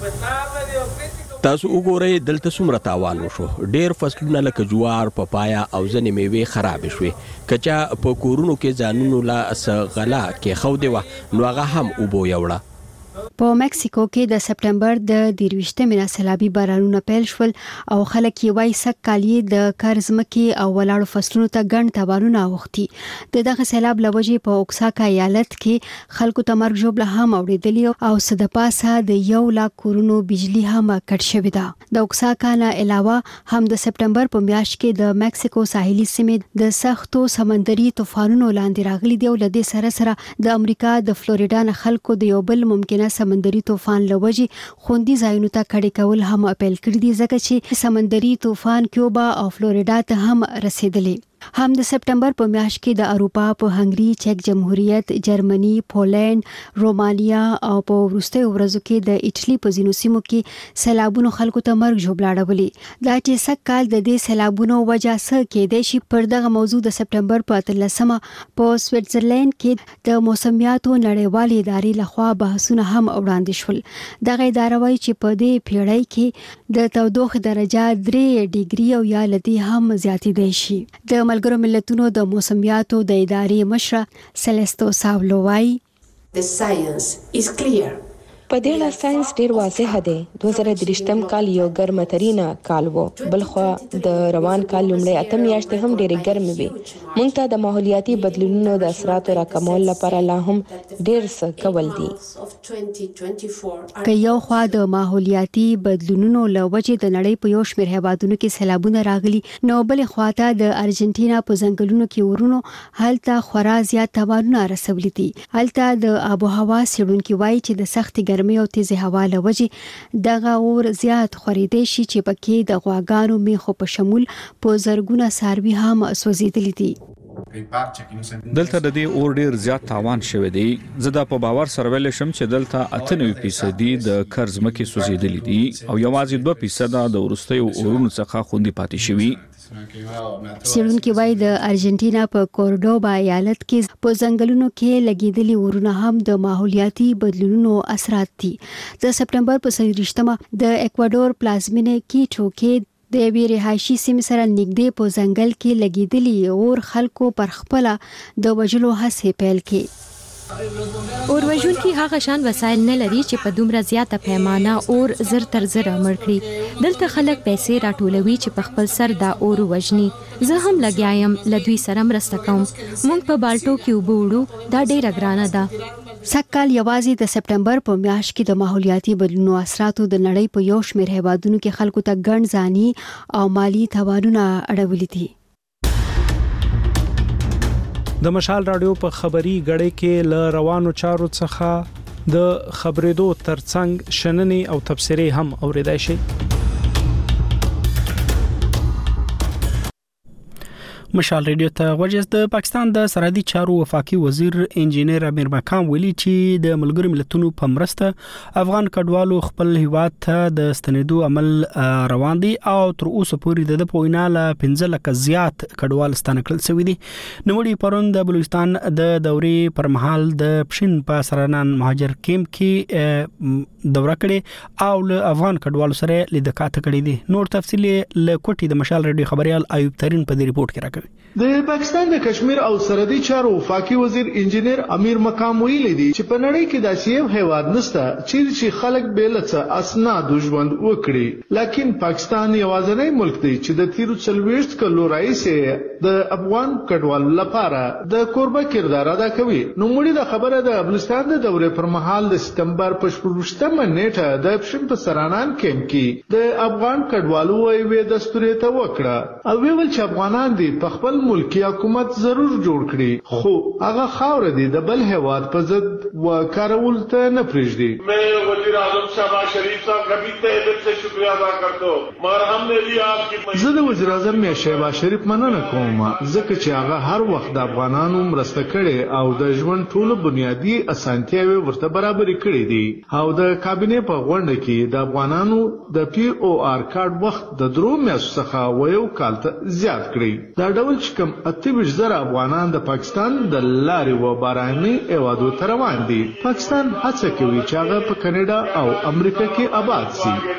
تاسو وګورئ دلته څومره تاوان وشو. ډېر فصلونه لکه جوار، پپایا او ځنې میوې خراب شوې. کچا په کورونو کې ځانونو لا غلا کې خو دی نو هغه هم وبو یوړه. په مکسیکو کې د سپټمبر د دیرويشتمه سیلابي بارانونه پیل شول او خلک یې وایي سک کالی د قرض مکي او ولاړو فصلونو ته ګڼ تاوانونه اوختي. د دغه سیلاب لوجې په اوکساکا ایالت کې خلکو ته مرګ ژوبله هم اوریدلې او صد پاسه د یو لاک کورونو بجلی هم کټ شوې ده. د اوکساکا نه علاوه هم د سپټمبر په میاشت کې د مکسیکو ساحلي سیمې د سختو سمندري طوفانونو لاندې راغلي دي او له دې سره سره د امریکا د فلوریدا نه خلکو د یو بل ممکنه سمندري طوفان لوجې خوندي ځایونو ته کډې کول هم اپیل کړی دي ځکه چې سمندري طوفان کیوبا او فلوریدا ته هم رسیدلی. هم د سپټمبر په میاشت کې د اروپا په هنګري، چک جمهوریت، جرمني، پولند، رومانیا او په وروستیو ورځو کې د ایټالي په ځینو سیمو کې سیلابونو خلکو ته مرګ ژوبلاړولي. دا چې سږ کال د دې سیلابونو وجه څه کېدای شي، پر دغه موضوع د سپټمبر په اتلسمه په سویټزرلند کې د موسمیاتو نړیوالې ادارې لخوا بحثونه هم وړاندې شول. دغه اداره وايي چې په دې پیړۍ کې د تودوخې درجه درې ډیګري او یا لدی هم زیاتېدای شي. د ملګرو ملتونو د موسمیاتو د ادارې مشره سلیستو ساولو وايي The science is clear. په دې اړه ساينس ډیر واضح دی. دوه زره درېشتم کال یو ګرمه ترینه کال و، بلخو د روان کال لومړی اته میاشتې هم ډېرې ګرمې وي. موږ ته د ماحولیاتي بدلونونو د اثراتو راکمولو لپاره لا هم ډیر څه کول دي. که یو خوا د ماحولیاتي بدلونونو له وجې د نړۍ په یو شمېر هیوادونو کې سیلابونه راغلي، نو بلې خواته د ارجنټینا په ځنګلونو کې ورونو هلته خورا زیات تاوانونه رسولي دي. هلته د آب و هوا څېړونکي وایي چې د سختې ګرمۍ او تیزې هوا له وجې دغه اور زیات خورېدی شي چې پکې د غواګانو میخو په شمول په زرګونه څاروي هم سوځېدلي دي. دلته د دې اور ډیر زیات تاوان شوی دی. زه دا په باور سره ویلی شم چې دلته اته نوي فیصدي د کر ځمکې سوځېدلي دي او یوازې دوه فیصده د وروستیو اورونو څخه خوندي پاتې شوي. څېړونکي وایي د ارجنټینا په کورډوبا ایالت کې په ځنګلونو کې لګېدلي اورونه هم د ماحولیاتي بدلونونو اثرات دي. د سپټمبر په څلرویشتمه د اکوادور پلازمینې کیټو کې د یوې رهایشي سیمې سره نږدې په ځنګل کې لګېدلي اور خلکو پر خپله د وژلو هڅې پیل کړې. اور وژونکي هغه شان وسایل نه لري چې په دومره زیاته پیمانه اور زر تر زره مړ کړي. دلته خلک پیسې راټولوي چې په خپل سر دا اور وژني. زه هم لګیا یم له دوی سره مرسته کوم. موږ په بالټو کې اوبه وړو، دا ډیره ګرانه ده. سږ کال یوازې د سپټمبر په میاشت کې د ماحولیاتي بدلونونو اثراتو د نړۍ په یو شمېر هیوادونو کې خلکو ته ګڼ ځاني او مالی تاوانونه اړولي دي. د مشال رادیو په خبري غړې کې ل روانو چارو څخه د خبرېدو ترڅنګ شننې او تبصرې هم اوریدای شي. مشال ریډیو ته غوږ د پاکستان د سرحدي چارو وفاقي وزیر انجینر امیر مقام ویلي چې د ملګرو ملتونو په مرسته افغان کډوالو خپل هیواد ته د ستنېدو عمل روان دي او تر اوسه پورې د پوینا له پنځه لکه زیات کډوال ستانه کړل شوی دي. نوړي پرون د بلوچستان د دورې پر مهال د پښین په سرانان مهاجر کیمپ کې دوره کړې او له افغان کډوالو سره لیدکات کړې دي. نور تفصیل له کوټي د مشال ریډیو خبريال ایوب ترين په دې ریپورت کې راکوي. د پاکستان د کشمیر او سرحدي چارو وفاقي وزیر انجینر امیر مقام ویلي دي چې په نړۍ کې داسې یو هیواد نشته چې خلک به له اسناد ژوند وکړي، لکن پاکستان یوازینی ملک دی چې د تیرو څلوېښت کلو راهیسې د افغان کډوالو لپاره د کوربه کردار ادا کوي. نو موږ د خبره د بلوچستان د دورې پر مهال د سپتمبر په شپږمه نیټه د پښین په سرانان کیمپ کې د افغان کډوالو ویې دستوري ته وکړه او ویل چې افغانان دي په خپل ملکی حکومت ضرور جوړ کړي، خو هغه خاور دي د بل هیواد په ضد و کارول ته نه پرېږدي. मैं वजीर आजम शहबाज शरीफ साहब का भी तहे दिल से शुक्रिया अदा करता हूं मगर हमने भी आपकी زه د وزیر اعظم میا شهباز شریف مننه کوم ځکه چې هغه هر وخت د افغانانو مرسته کړي او د ژوند ټولو بنیادی اسانتیاوي ورته برابر کړي دي او د کابینې په غونډه کې د افغانانو د پی او آر کارت وخت د درو میاشتو څخه و یو کال ته زیات کړي. دا ډول چې کوم اته ویشت زره افغانان د پاکستان د لارې و باراني هیوادو ته روان دي. پاکستان هڅه کوي چې هغه په کاناډا او امریکا کې آباد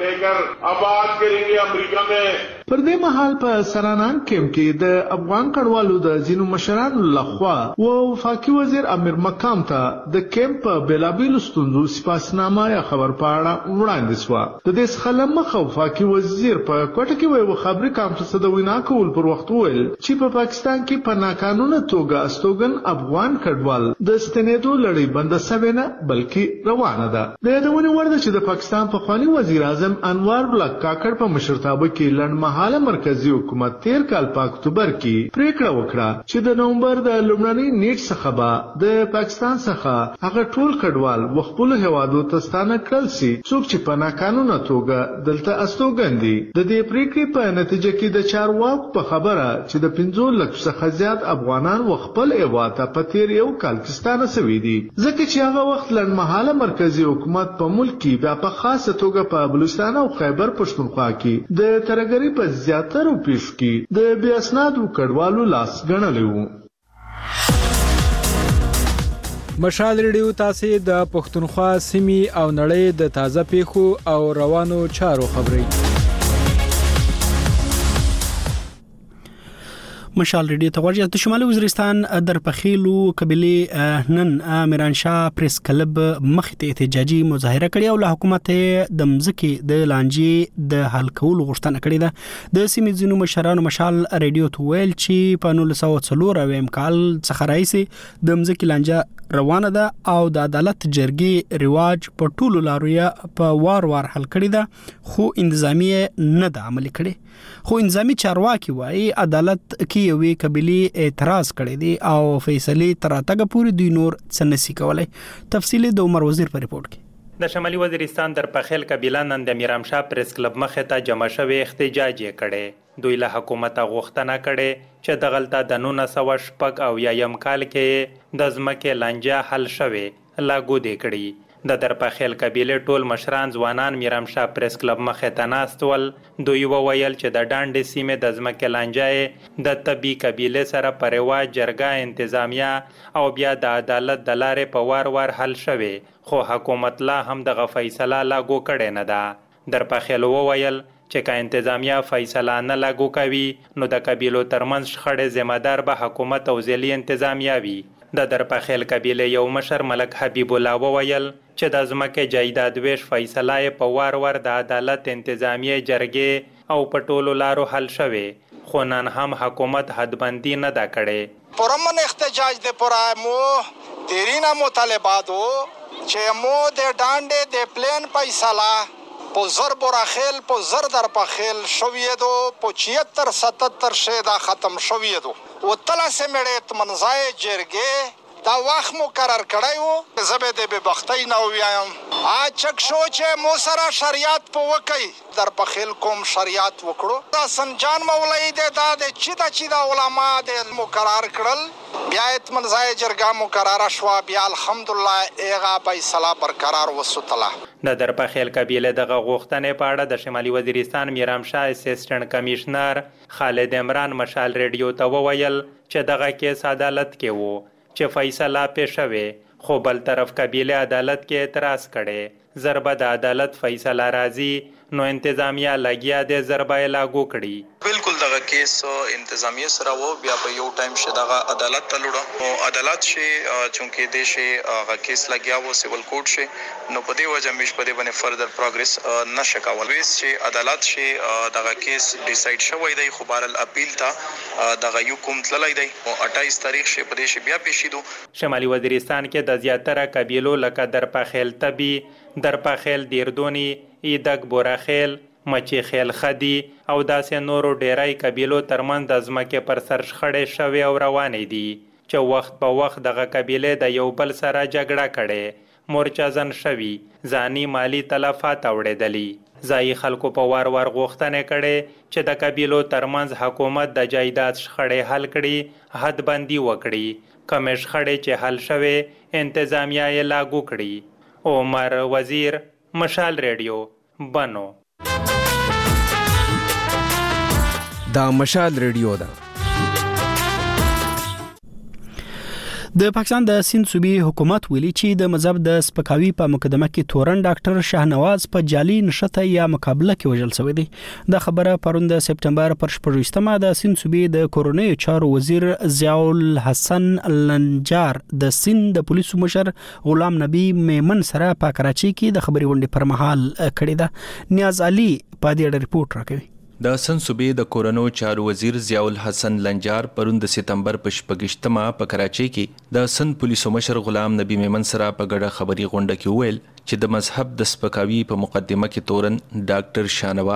شي. پر دې مهال په سرانان کیمپ کې د افغان کډوالو د ځینو مشرانو لخوا و وفاقي وزیر امیر مقام ته د کیمپ په بیلابیلو ستونزو سپاسنامه یا خبر پاړه وړاندې شوه. د دې څخه له مخه وفاقي وزیر په کوټه کې ویو خبري کانفرنس د وینا کول پر وخت ویل چې په پاکستان کې په ناقانونه توګه استوګن افغان کډوال د ستنېدو لړۍ بند شوې نه بلکې روانه ده. د یادونې وړ ده چې د پاکستان پخوانی وزیر اعظم انوار بلک کاکړ په مشرتابه کې لنډمهاله لړمحاله مرکزی حکومت تیر کال په اکتوبر کې پریکړه وکړه چې د نومبر د لومړنۍ نیټ څخه به د پاکستان څخه هغه ټول کډوال وخپل هوادو ته ستانه کړل سي څوک چې په ناقانونه توګه دلته استوګن دي. د دې پریکړې په نتیجه کې د چارواکو په خبره چې د پنځه لک څخه زیات افغانان وخپل هواته په تیر یو کال کې ستانه شوي دي ځکه چې هغه وخت لړمحاله مرکزی حکومت په ملک کې بیا په خاصه توګه په بلوچستان او خیبر پښتونخوا کې د ترګری په زیاترو پیښو کې د بې اسنادو کډوالو لاس ګڼلی وو. مشال ریډیو تاسو د پښتونخوا سیمې او نړۍ د تازه پیښو او روانو چارو خبري. مشال ریډیو ته ورجه د شمالي وزیرستان در پخیلو قبيله نن میران شاه پریس کلب مخته احتجاجي مظاهره کړې او له حکومت د مزکی د لانجې د حل کولو غوښتنه کړې ده. د سیمې ځینو مشرانو مشال ریډیو ته ویل چې په نولس سوه څلور اویم کال څخه راځي د مزکی لانجه روانه ده او د عدالت جرګې رواج په ټولو لارو په وار وار حل کړی ده خو انتظامیه نه د عملي کړي. خو انتظامی چارواکي وایي عدالت کې یوې قبيله اعتراض کړی دی او فیصله تر اتګه پورې دوی نور څه نسی کولای. تفصیل د عمر وزیر په ریپورت کې. د شمالي وزیرستان در پخیل قبيله نن د میرام شاه پریس کلب مخه ته جمع شوی احتجاج کړي. دوی له حکومت غوښتنه کړي چې د غلطه د نولس سوه شپږ او یایم کال کې د ځمکې لانجه حل شوی لاګو دی کړي. د درپخیل قبيله ټول مشران ځوانان میرام شاه پریس کلب مخه ته ناستول. دوی وویل چې د ډانډ سیمه د ځمکې لانجه د طبي قبيله سره په رواج جرګه انتظامیه او بیا د عدالت د لارې په وار وار حل شوی خو حکومت لا هم د فیصله لاګو کړي نه ده. درپخیل وویل چې کا انتظامیه فیصله نه لاګو کوي نو د قبيلو ترمنځ شخړې ذمہ دار به حکومت او ځلي انتظامیه وي. د درپخیل قبيله یو مشر ملک حبیب الله وویل چې د ځمکې جایداد ویش فیصله په وار وار د عدالت انتظامیه جرګې او په ټولو لارو حل شوی خو نن هم حکومت حدبندي نه دا کړي. پرمن احتجاج د پرامو دیرینا مطالباتو چې مو د ډانډې د پلان فیصله په زر براخیل په زر درپخیل شوې دو په چیهتر ستتر شې دا ختم شوې دو و تلا سمړې تمنځای جرګې دا وخت مقرر کړی وو زبې د ببختۍ نه ویایم ا چک شو چې مو سره شریعت په وکي در په خل کوم شریعت وکړو دا سنجان مولوی د دا د چې دا چې دا علما د مقرر کړل بیا اتمنځای جرګه مقرره شو بیا الحمدلله ایغه فیصله برقرار وسوتله. د درپخیل قبيله دغه غوښتنې په اړه د شمالي وزیرستان میرام شاه اسسټنټ کمشنر خالد عمران مشال ریډیو ته وویل چې دغه کیس عدالت کې وو چې فیصله پېښوي خو بل طرف قبيله عدالت کې اعتراض کړي ضربه د عدالت فیصله راځي نو انتظامیه لګیا د ضربه لاګو کړي. بالکل دغه کیس انتظامیه سره وو بیا په یو ټایم شه دغه عدالت ته لوړ او عدالت شي چونکه د شي هغه کیس لګیا وو سیول کورټ شي نو په دې وجه مش په دې باندې فردر پروګرس نشه کول ویس شي عدالت شي دغه کیس ډیسایډ شوی دی خو بهر اپیل ته دغه یو کوم تللی دی او اټایس تاریخ شي په دې شي بیا پیښیدو. شمالي وزیرستان کې د زیاتره قبیلو لکه درپخیل تبي درپخیل دیردونی ایدک بوراخیل مچی خیل خدی او داسې نورو ډیرای قبیلو ترمن د ځمکې پر سر شخړې شوې او روانې دي چې وخت په وخت دغه قبیله د یو بل سره جګړه کړي مورچا ځن شوي ځاني مالی تلفات اوړېدلي. ځایي خلکو په وار وار غوښتنې کړي چې د قبیلو ترمنځ حکومت د جایداد شخړې حل کړي حدبندي وکړي کمې شخړې چې حل شوې انتظامیه یې لاګو کړي. عمر وزیر مشال ریډیو بنو. دا مشال ریډیو ده. د پاکستان د سند صوبې حکومت ویلي چې د مذهب د سپکاوي په مقدمه کې تورن ډاکټر شاهنواز په جعلي نشته یا مقابله کې وژل شوی دی. د خبره پرون د سپټمبر پر شپږمه د سند صوبې د کوروني چارو وزیر ضیاء الحسن لنجار د سند د پولیسو مشر غلام نبی میمن سره په کراچي کې د خبري غونډې پر مهال کړې ده. نیاز علي په دې اړه ریپورت راکوي. د سند صوبې د کورونو چارو وزیر ضیاء الحسن لنجار پرون د سپتمبر په شپږمه په کراچي کې د سند پولیسو مشر غلام نبی میمن سره په ګډه خبري غونډه کې ویل چې د مذهب د سپکاوي په مقدمه کې تورن ډاکټر شاهنواز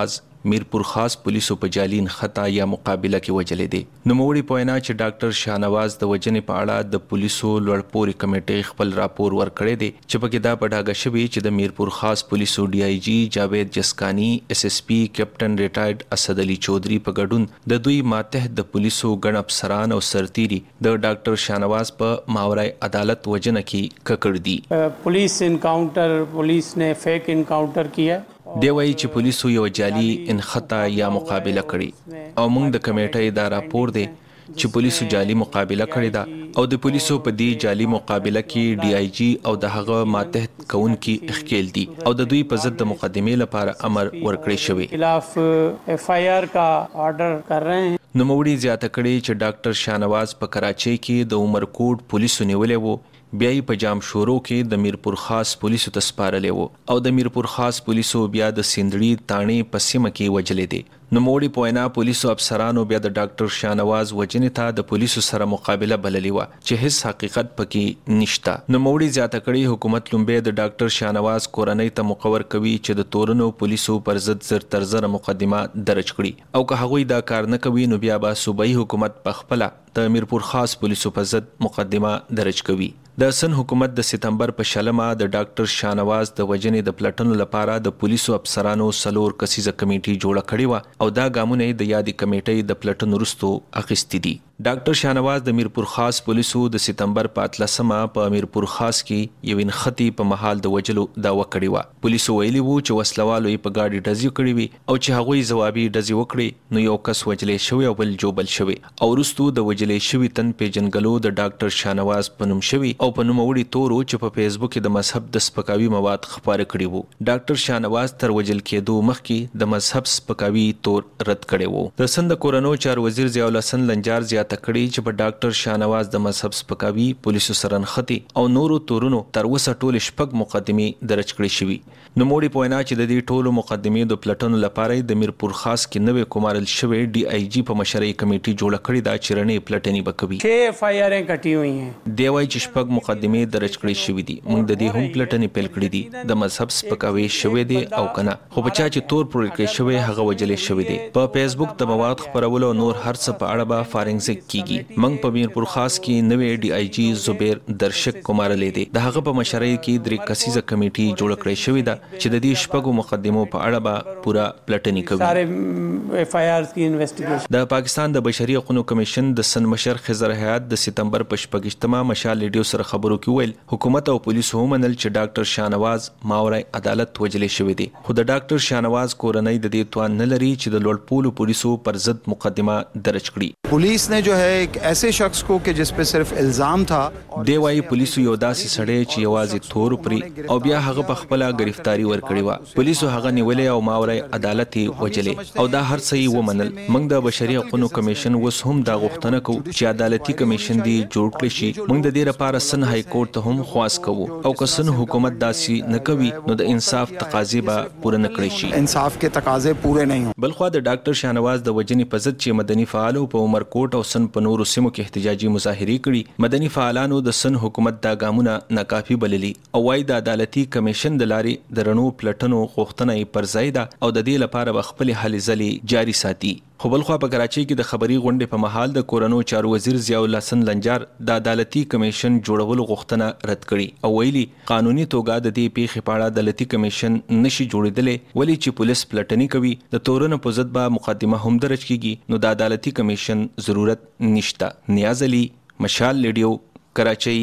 میرپور خاص پولیسو په جالین خطا یا مقابله کې وجلې دي. نوموړي په وینا چې ډاکټر شاهنواز د وجنې په اړه د پولیسو لوړپوړي کمیټې خپل راپور ورکړی دی چې پکې دا په ډاګه شوی چې د میرپور خاص پولیسو ډي آی جی جاوید جسکانی، اس اس پی کیپټن ریټایرډ اسد علي چودھری په ګډون د دوی ماتحت د پولیسو ګڼ افسران او سرتیري د ډاکټر شاهنواز په ماورای عدالت وجنه کې ککړ دي. पुलिस इनकाउंटर पुलिस ने फेक इनकाउंटर किया. دی وایي چې پولیسو یو جعلي انخطا یا مقابله کړې او موږ د کمیټې دا راپور دی چې پولیسو جعلي مقابله کړې ده او د پولیسو په دې جعلي مقابله کې ډي آی جی او د هغه ماتحت کوونکي اخکیل دي او د دوی په ضد د مقدمې لپاره امر ورکړی شوی. خلاف ایف آئی آر کا آرډر کر رہے ہیں. نوموړي زیاته کړې چې ډاکټر شاهنواز په کراچۍ کې د عمرکوټ پولیسو نیولې وو، بیا یې په جام شورو کې د میرپور خاص پولیسو ته سپارلې وو او د میرپور خاص پولیسو بیا د سیندړي تاڼې په سیمه کې وجلې دي. نوموړي په وینا پولیسو افسرانو بیا د ډاکټر شاهنواز وجنې ته د پولیسو سره مقابله بللې وه چې هیڅ حقیقت پکې نشته. نوموړي زیاته کړې حکومت لومبی د ډاکټر شاهنواز کورنۍ ته مقور کوي چې د تورنو پولیسو پر ضد زر تر زره مقدمه درج کړي او که هغوی دا کار نه کوي نو بیا به صوبایي حکومت په خپله د میرپور خاص پولیسو په ضد مقدمه درج کوي. د سن حکومت د ستمبر په شلمه د ډاکټر شاهنواز د وجنې د پلټنو لپاره د پولیسو افسرانو سلور کسیزه کمیټي جوړه کړې وه او دا ګامونه د یادې کمیټې د پلټنو وروسته اخیستي دي. ډاکټر شاهنواز د میرپور خاص پولیسو د ستمبر په اتلسمه په میرپور خاص کې یو انختی په محل د وجلو داوا کړې وه. پولیسو ویلي وو چې وسلوالو یې په ګاډي ډزې کړې وي او چې هغوی ځوابي ډزې وکړې نو یو کس وجلې شوی او بل جوبل شوی او وروسته د وجلې شوي تن پیژنګلو د ډاکټر شاهنواز په نوم شوی او په نوموړي تورو چې په فیسبوک کې د مذهب د سپکاوي مواد خپاره کړي وو. ډاکټر شاهنواز تر وجل کېدو مخکې د مذهب سپکاوي تور رد کړي وو. د سند کورنو چارو وزیر ضیاء الحسن لنجار زیاته کړي چې په ډاکټر شاهنواز د مذهب سپکاوي پولیسو سره نښتي او نورو تورونو تر اوسه ټول شپږ مقدمې درج کړې شوي. نوموړي په وینا چې د دې ټولو مقدمې د پلټنو لپاره د میرپور خاص کې نوې کومارل شوی ډي آی جی په مشرۍ کمیټي جوړه کړې ده چې رڼې پلټنې به کوي. چھ ایف آئی آریں کټي ہوئی ہیں. دی وایي چې شپږ مقدمې درج کړې شوي دي. موږ د دې هم پلټنې پیل کړې دي. د مذهب سپکاوي شوی دی او کنه خو په چا چې تور پرې کړی شوی هغه وجلې شوی دی. په فیسبوک د مواد خپرولو نور هر څه په اړه به فارنزیک کیږي. موږ په میرپور خاص کې نوې ډي آی جی زبیر درشک کومارلې دی. د هغه په مشرۍ کې درې کسیزه کمیټي جوړه کړې شوې ده چې د دې شپږو مقدمو په اړه به پوره پلټنې کوي. سارے ایف آئی آرز کی انویسټیګیشن. د پاکستان د بشري حقوقو کمیشن د سن مشر خضر حیات د ستمبر په شپږشتمه مشال ریډیو سره خبرو کې ویل حکومت او پولیسو هم منل چې ډاکټر شاهنواز ماورای عدالت وجلې شوی دی خو د ډاکټر شاهنواز کورنۍ د دې توان نه لري چې د لوړپوړو پولیسو پر ضد مقدمه درج کړي. पुलिस ने जो है एक ऐसे शख्स को कि जिस पे सिर्फ इल्जाम था. دی وایي پولیسو یو داسې سړی چې یوازې تور پرې او بیا هغه په خپله گرفتاری ورکړې وه. پولیسو هغه نیولې او ماورای عدالت یې وجلې او دا هر څه یې ومنل. موږ د بشري حقوقو کمیشن اوس هم دا غوښتنه کوو چې عدالتي کمیشن دی جوړ کړی شي. موږ د دې لپاره سن های کورټ ته هم خواست کوو او که سن حکومت داسې نه کوي نو د انصاف تقاضې به پوره نه کړی شي. انصاف کې تقاضې پوره نه وي. بلخوا د ډاکټر شاهنواز د وجنې په ضد چې مدني فعالو په عمرکوټ او سن په نورو سیمو کې احتجاجي مظاهرې کړي مدني فعالانو د سن حکومت دا ګامونه ناکافي بللي او وايي د عدالتي کمیشن د لارې د رڼو پلټنو غوښتنه یې پر ځای ده او د دې لپاره به خپلې هلې ځلې جاري ساتي. خو بلخوا په کراچۍ کې د خبري غونډې په مهال د کورنو چارو وزیر ضیاء الحسن لنجار د عدالتي کمیشن جوړولو غوښتنه رد کړي او ویلي قانوني توګه د دې پیښې په اړه عدالتي کمیشن نشي جوړېدلی ولې چې پولیس پلټنې کوي د تورنو په ضد به مقدمه هم درج کیږي نو د عدالتي کمیشن ضرورت نشته. نیاز علي مشال ریډیو کراچۍ.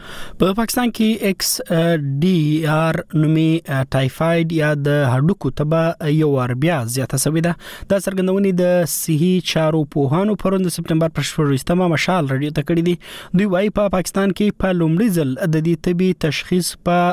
په پاکستان کې ایکس ډي آر نومي ټایفاید یا د هډوکو تبه یو ور بیا زیاته شوې ده. د څرګندونې د صحي چارو پوهانو پروند سپټمبر پر شپږمه مشال رادیو ته کړی دي. دوی وايي په پاکستان کې په لومړي ځل د دې تبي تشخیص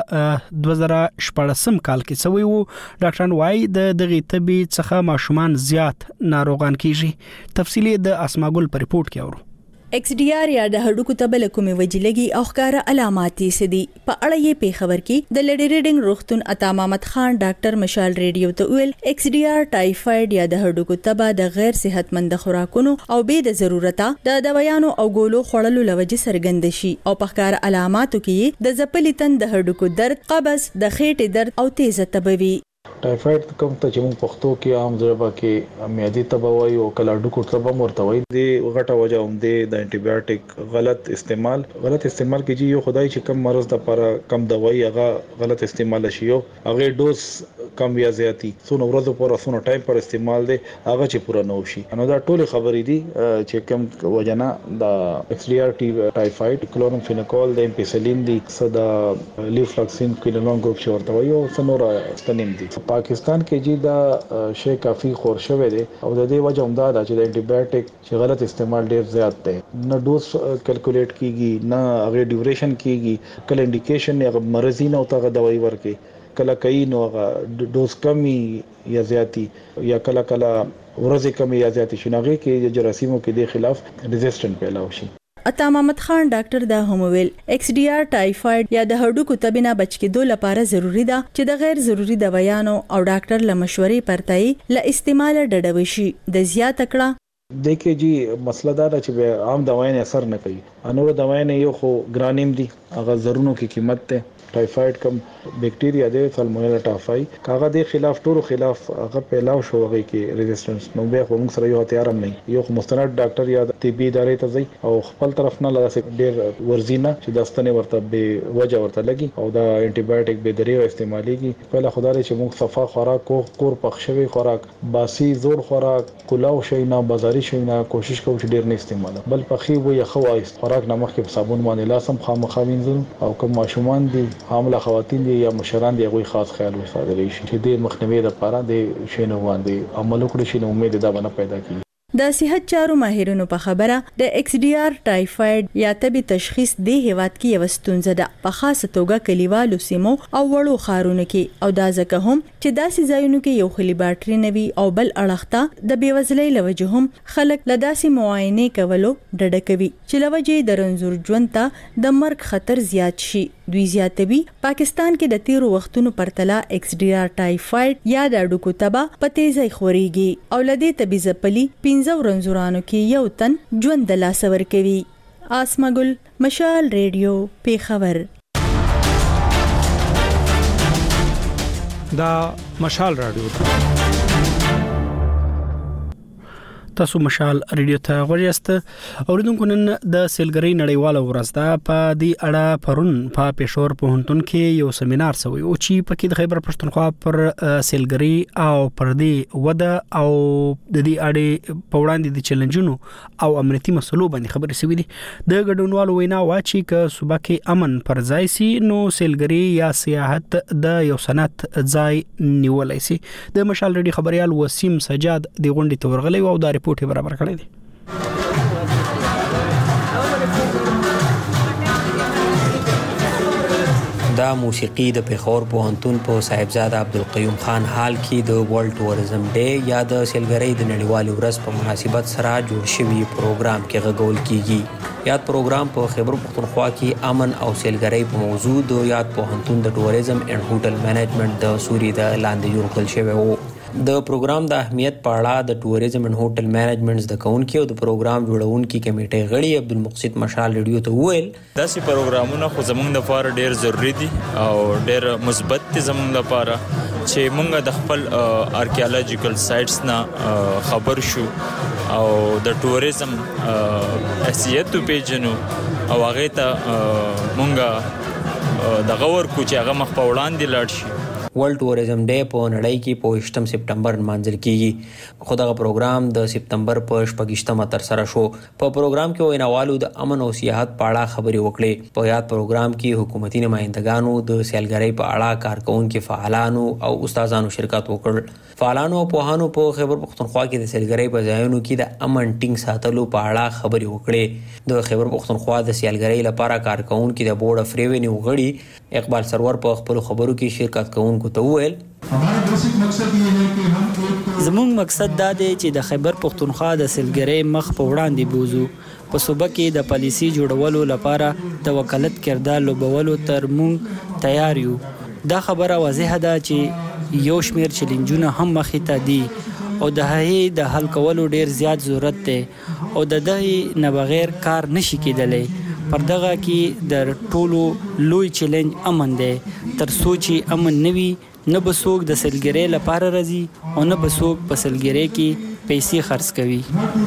په دوه زره شپږم کال کې شوی وو. ډاکټران وايي د دغه تبي څخه ماشومان زیات ناروغان کیږي. تفصیلی د اسماګل په ریپورت کې اورو. ایکس ډي آر یا د هډوکو تبه له کومې وجې لګي او ښکاره علامات یې څه دي په اړه یې په خبر کې د لډي ریډینګ روغتون عطا محمد خان ډاکټر مشال ریډیو ته ویل ایکس ډي آر ټایفاید یا د هډوکو تبه د غیر صحتمند خوراکونو او بې د ضرورته د دوايانو او ګولو خوړلو لوجې څرګند شي او په ښکاره علاماتو کې د ځپلي تن د هډوکو درد، قبض، د خېټې درد او تیزه تبه وي. ټایفاید کوم ته چې موږ پښتو کې عام ژبه کې معدې تبوي او کله ډوکو تبه مرتوي دی غټه وجه هم دی د انټي بایوټیک غلط استعمال غلط استعمال کیږي یو خدای چې کم مرز د لپاره کم دوايي هغه غلط استعمال شي او هغه ډوز کم یا زیاتی څونه ورځې پر څونه ټایم پر استعمال دی هغه چې پوره نه وشي نو دا ټول خبرې دي چې کم وجنا د ایکس ډي آر ټي ټایفاید کلورامفینیکول د امپیسلین دی صدا لیفلاکسین کینولون ګروپ چې ورته وایي او څنور ستنیم دي پاکستان کې جی دا شی کافي خور شوه دي او د دې وجه هم دا چې د انټي بایوټیک چې غلط استعمال ډیر زیات دی نه ډوز کیلکولیټ کیږي نه هغه ډیوریشن کیږي کله انډیکیشن یا مرضی نه او ته دوايي ورکي کله کای نو هغه ډوز کمی یا زیاتی یا کله کله ورځې کمی یا زیاتی شناغي کې جراثیمو کې د خلاف ریزिस्टنٹ پیدا وشي عطا محمد خان ډاکټر دا همویل ایکس ډي آر ټایفاید یا د هډوکو تبینه بچ کېدو لپاره ضروری ده چې د غیر ضروری دوايانو او ډاکټر له مشورې پرتای له استعمال ډډه وشي د زیات کړه دیکھیں جی مسله دا چې عام دوايان اثر نه کوي انو دوايان یو خو ګرانیم دي هغه زرونو کې قیمت ته ټایفاید کم بیکټیریا دی سالمونیلا ټافای کاغه د خلاف ټولو خلاف هغه پیلاو شو هغه کې ریزिस्टنس نو به موږ سره یو هتیار هم نه یو مستند ډاکټر یا طبي ادارې ته ځي او خپل طرف نه لاسه ډیر ورزینه چې داستانه ورته به وجه ورته لګي او دا انټي بایوټیک به درې استعماليږي په خدای چې موږ صفه خوراک کو کور پخښوي خوراک باسي زور خوراک کلاو شي نه بازاري شي نه کوشش کوو چې ډیر نه استعمال بل پخې وي خو خوراک نه مخکې په صابون باندې لاسم خامخا وینځل او کوم ماشومان دي حامله خواتین دي یا مشران دي غوي خاص خیال وساتل شي چې د مخنیوي لپاره د شینو باندې عمل وکړي شي نو امید دا باندې پیدا کیږي د صحت چارو ماهرینو په خبره د ایکس ډي آر ټایفاید یا تبي تشخیص د هیواد کې یو ستونزه ده په خاصه توګه کلیوالو سیمو او وړو ښارونو کې او دا ځکه هم چې داسې ځایونو کې یو خلی باټري نوي او بل اړخته د بیوزلۍ لوجه هم خلک لداسي معاینه کولو ډډه کوي چې لوجه د رنځور ژوند ته د مرګ خطر زیات شي دوی زیاتوي پاکستان کې د تیرو وختونو پرتله ایکس ډي آر ټایفاید یا د اډوکو تبه په تیزی خوريږي او لدې تبي زپلي پنځه ورنځورانو کې یو تن ژوند د لاس ور کوي آسما ګل مشال ریډیو پیښور دا مشال رادیو تاسو مشال ریډیو ته غوړیاست اوریدونکو نن د سیلګری نړیواله ورځ ده په دې اړه پرون په پېښور پوهنتون کې یو سیمینار شوی او چې پکې د خیبر پښتونخوا پر سیلګری او پر دې وده او د دې اړې په وړاندې د چیلنجونو او امنیتي مسلو باندې خبرې شوې دي د ګډونوالو وینا وا چې ک صوبه کې امن پر ځای سي نو سیلګری یا سیاحت د یو صنعت ځای نیولای سي د مشال ریډیو خبريال وسیم سجاد د غونډې تورغلي او د پوټي برابر کړی دي دا موسیقي د پیښور پوهنتون په صاحبزاده عبدالقیوم خان حال کې د ورلد ټوریزم ډے یا د سیلګری د نړیوالې ورځ په مناسبت سره جوړ شوی پروګرام کې غږول کیږي یاد پروګرام په خیبر پختونخوا کې امن او سیلګری په موضوع د یاد پوهنتون د ټوریزم اینڈ هوټل مینجمنت د سوري د لاندې جوړ کړل شوی وو د پروګرام د اهمیت په اړه د ټوریزم اینڈ هوټل مینجمنت د کونکي او د پروګرام جوړونکي کمیټې غړي عبدالمقصد مشال ریډیو ته وویل داسې پروګرامونه خو زموږ لپاره ډیر ضروری دي او ډیر مثبت دي زموږ لپاره چې موږ د خپل آرکیالوجیکل سایټس نه خبر شو او د ټوریزم حیثیت پیژنو او هغه ته موږ د غور کو چې هغه مخ په وړاندې لاړ شي ورلد ټوریزم ډے په نړۍ کې په اووه سپتمبر منځل کیږي خو دا پروګرام د سپتمبر په شپږشتمه تر سره شو په پروګرام کې ویناوالو د امن او سیاحت په اړه خبرې وکړې په یاد پروګرام کې حکومتي نمائندګانو د سیلګری په اړه کارکونکو فعالانو او استادانو شرکت وکړ فعالانو او پوهانو په خیبر پختونخوا کې د سیلګری په ځایونو کې د امن ټینګ ساتلو په اړه خبرې وکړې د خیبر پختونخوا د سیلګری لپاره کارکونکو د بورډ اف ریونیو غړي اقبال سرور په خپل خبرو کې شرکت کوونکو ته وویل زموږ مقصد دا دی چې د خیبر پختونخوا د سیلګری مخ په وړاندې بوزو په صوبه کې د پالیسي جوړولو لپاره د وکالت کردار لوبولو تر مونږ تیار یو دا خبره واضحه ده چې یو شمیر چیلنجونه هم مخې ته دي او د هغې د حل کولو ډیر زیات ضرورت دی او د دغې نه بغیر کار نشي کېدلی پر دغه کې د ټولو لوی چیلنج امن دی تر څو چې امن نوي نه به څوک د سلګرۍ لپاره راځي او نه به څوک په سلګرۍ کې پیسې خرڅ کوي.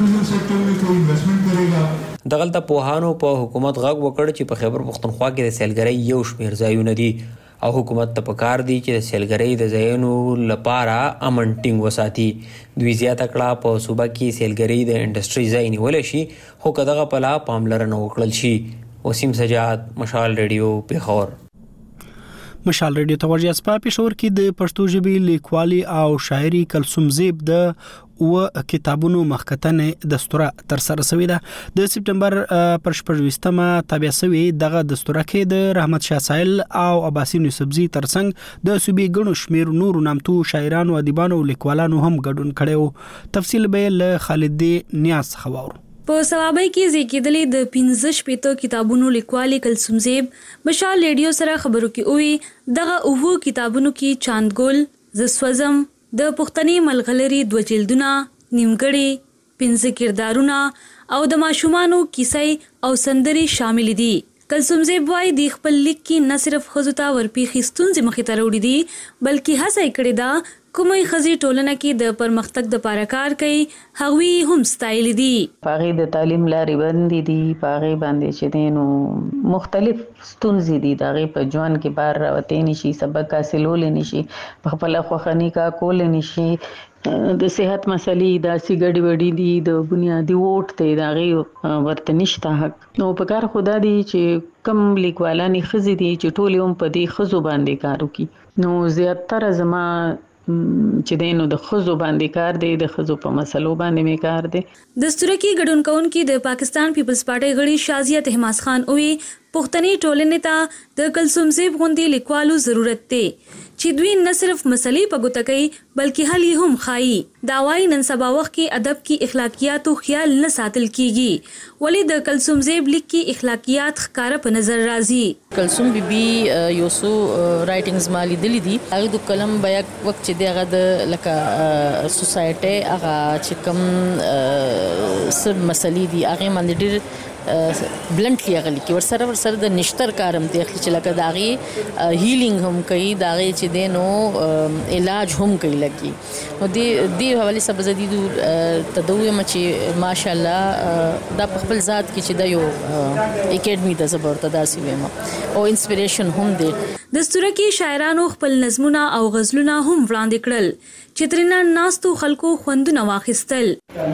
دغلته پوهانو په حکومت غږ وکړ چې په خیبر پښتونخوا کې د سیلګرۍ یو شمېر ځایونه دي او حکومت ته پکار دی چې د سیلګرۍ د ځایونو لپاره امن ټینګ وساتي. دوی زیاته کړه په صوبه کې سیلګرۍ د انډسټري ځای نیولی شي خو که دغه پله پاملرنه وکړل شي. وسیم سجاد، مشال ریډیو، پیښور. مشال ریډیو ته ورجاس په پېښور کې د پښتو ژبې لیکوالي او شاعري کلثوم زیب د و کتابونو مخکتنې دستوره تر سره شوې ده. د سپټمبر پر شپږویشتمه تابع شوې دغه دستوره کې د رحمت شاه سایل او عباسین یوسفزي ترڅنګ د صوبې ګڼو شمېر نورو نامتو شاعرانو، ادیبانو او لیکوالانو هم ګډون کړی و. تفصیل به له خالد نیاز څخه واورو. په سوابۍ کې زیږیدلې د پنځه شپېته کتابونو لیکوالي کلثوم زیب مشال ریډیو سره خبرو کې وی دغه اووه کتابونو کې چاندګل، ز سوزم، د پښتني ملغلري دوه جلدونه، نیمګړي، پنځه کردارونه او د ماشومانو کیسې او سندري شامل دي. کلثوم زیب وايي د خپل لیک کې نه صرف ښځو ته ورپېښې ستونزې مخې ته راوړي دي بلکې هڅه یې کړې ده کومې ښځې ټولنه کې د پرمختګ دپاره کار کوي هغوی هم ستایلي دي. په هغې د تعلیم لارې بندې دي، په هغې باندې چې دی نو مختلف ستونزې دي د هغې په ژوند کې بار راوتی نشي، سبق حاصلولی نشي، په خپله خوښه نکاح کولی نشي، د صحت مسلې داسې ګډې وډې دي، د بنیادي ووټ دی د هغې ورته نشته حق. نو په کار خو دا دی چې کم لیکوالانې ښځې دي چې ټولې هم په دې ښځو باندې کار وکړي. نو زیاتره زما چې دی نو د ښځو باندې کار دی، د ښځو په مسلو باندې مې کار دی. دستوره کې ګډون کوونکي د پاکستان پیپلز پارټۍ غړي شازیه طهماس خان وی پښتني ټولنې ته د کلثوم زیب غوندې لیکوالو ضرورت دی چې دوی نه صرف مسلې په ګوته کوي بلکې حل یې هم ښایي. دا وایي نن سبا وخت کې ادب کې اخلاقیاتو خیال نه ساتل کیږي ولې د کلثوم زیب لیک کې اخلاقیات ښکاره په نظر راځي. کلثوم بیبي یو څو رائټینګز ما لیدلي دي، هغې د کلم به یک وخت چې دی هغه د لکه سوسایټۍ هغه چې کوم څه مسلې دي هغې باندې ډېر بلنټلی هغه لیکي، ورسره ورسره د نشتر کار هم دی چې لکه د هغې هیلینګ هم کوي، د هغې چې دی نو علاج هم کوي لګي. نو دې دې حوالې سره به زه دې ته ده ووایم چې ماشاءالله دا په خپل ذات کې چې دا یو اکیډمي ده، زه به ورته داسې وایم او انسپریشن هم دی. دستوره کې شاعرانو خپل نظمونه او غزلونه هم وړاندې کړل چې ترېنه ناستو خلکو خوندونه واخیستل.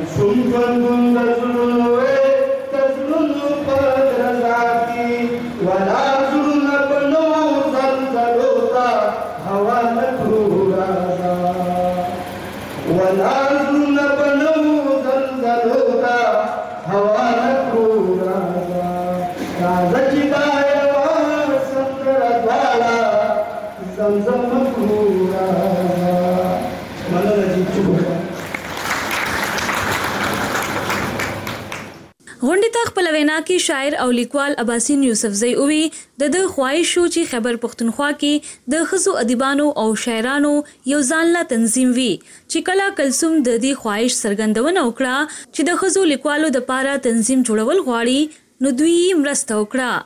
غونډې ته خپل وینا کې شاعر او لیکوال عباسین یوسفزی وی د د خواهش شو چې خیبر پښتونخوا کې د ښځو ادیبانو او شاعرانو یو ځانله تنظیم وي چې کله کلثوم د دې خواهش څرګندونه وکړه چې د ښځو لیکوالو دپاره تنظیم جوړول غواړي نو دوی مرسته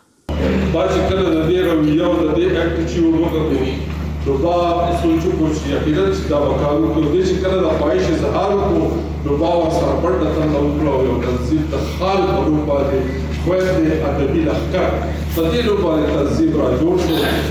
وکړه. دا چې کله د دې رویه او د دې اکټ چې وکړو نو دا سوچو کو چې یقینا چې دا وکړو کو دې چې کله د خواهش اظهار وکړو نو با سره پړ د تن وکړو یو تنظیم د خال په روپ باندې خوځې ادبي لخر په دې روپ باندې تنظیم را جوړ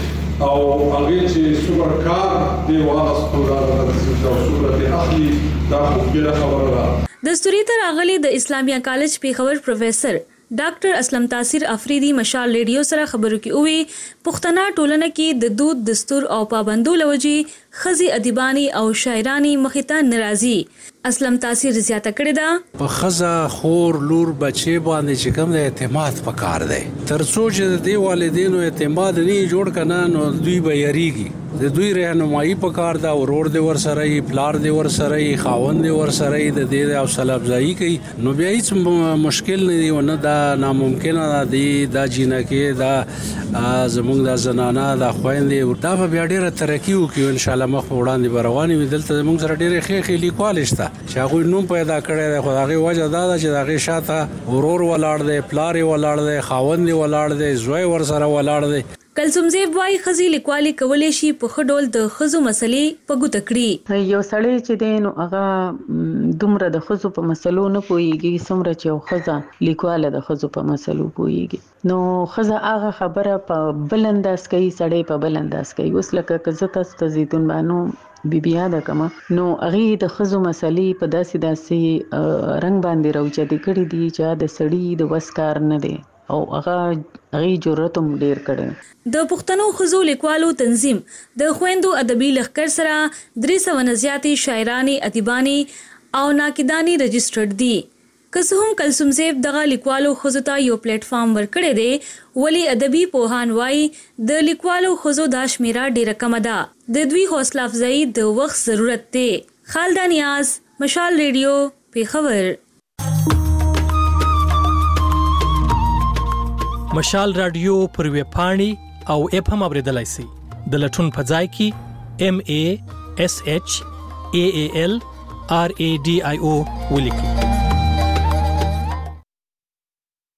شو او هغه چې سوبر کار دی واغستو دا د تنظیم او صورت اخلي دا خو بل خبره ده. دستوري تر اغلی د اسلامیه کالج پیښور پروفیسور ډاکټر اسلم تاثیر افریدی مشال ریډیو سره خبرو کې وی پښتنه ټولنه کې د دود دستور او پابندو لوجي خزي ادیبانی او شاعرانی مخته ناراضي. اسلم تاثیر زیاته کړی دا په خزا خور لور بچي باندې چې کوم د اعتماد پکار دی ترڅو چې د دې والدینو اعتماد نه جوړ کنه نو دوی به یریږي. د دوی رهنمایي پکار دا ورور دی ور سره ای پلار دی ور سره ای خاوند دی ور سره ای د دې حوصله افزایی کوي نو بیا هیڅ مشکل نه دی ونه دا ناممکنه دی دا جنکه دا زمونږ د زنانه د خويندې دا به بیا ډیره ترقی وکړي ان شاء الله مخ وړاندې برواني ودلته زمونږ سره ډیره خېخې لیکوال شته چې هغه نوم پیدا کړی دی خو هغه وجه دا ده چې هغه شاته ورور ولاړ دی پلار ولاړ دی خاوند ولاړ دی زوی ور سره ولاړ دی. کلسومزیب وايي خزي لیکوالي کولې شي په خډول د خزو مسلې په ګوته کړي. یو سړی چې دی نو هغه دومره د خزو په مسلو نه پوهیږي څومره چې یو ښځه لیکواله د خزو په مسلو پوهیږي. نو ښځه هغه خبره په بل انداز کوي، سړی په بل انداز کوي. اوس لکه که زه تاسو ته زیتون بانو بیبیا ده کومه نو هغه د خزو مسلې په داسې داسې رنگ باندې راوچتې کړي دي چې د سړی د وس کار نه دی او هغه هغه جرأت هم ډیر کړي. د پښتنو خزو لیکوالو تنظیم د خويندو ادبي لخر سره درې سوه نه زیاتې شاعرانې، ادیبانې او ناقدانې رجسټرډ دي. که څه هم کلسومزیب دغه لیکوالو خزو ته یو پلیټ فارم ورکړی دی، ولی ادبي پوهان وایي د لیکوالو خزو دا شمیره ډیره کمه ده. د دوی حوصله افزایی د وخت ضرورت دی. خالده نیاز، مشال ریډیو، پیښور. مشال رادیو پر ویب پاڼې او اپ هم اوریدلای شئ. د لټون په ځای کې ام ای اس ایچ ای ای ال آر ای ډي آی او ولیکئ.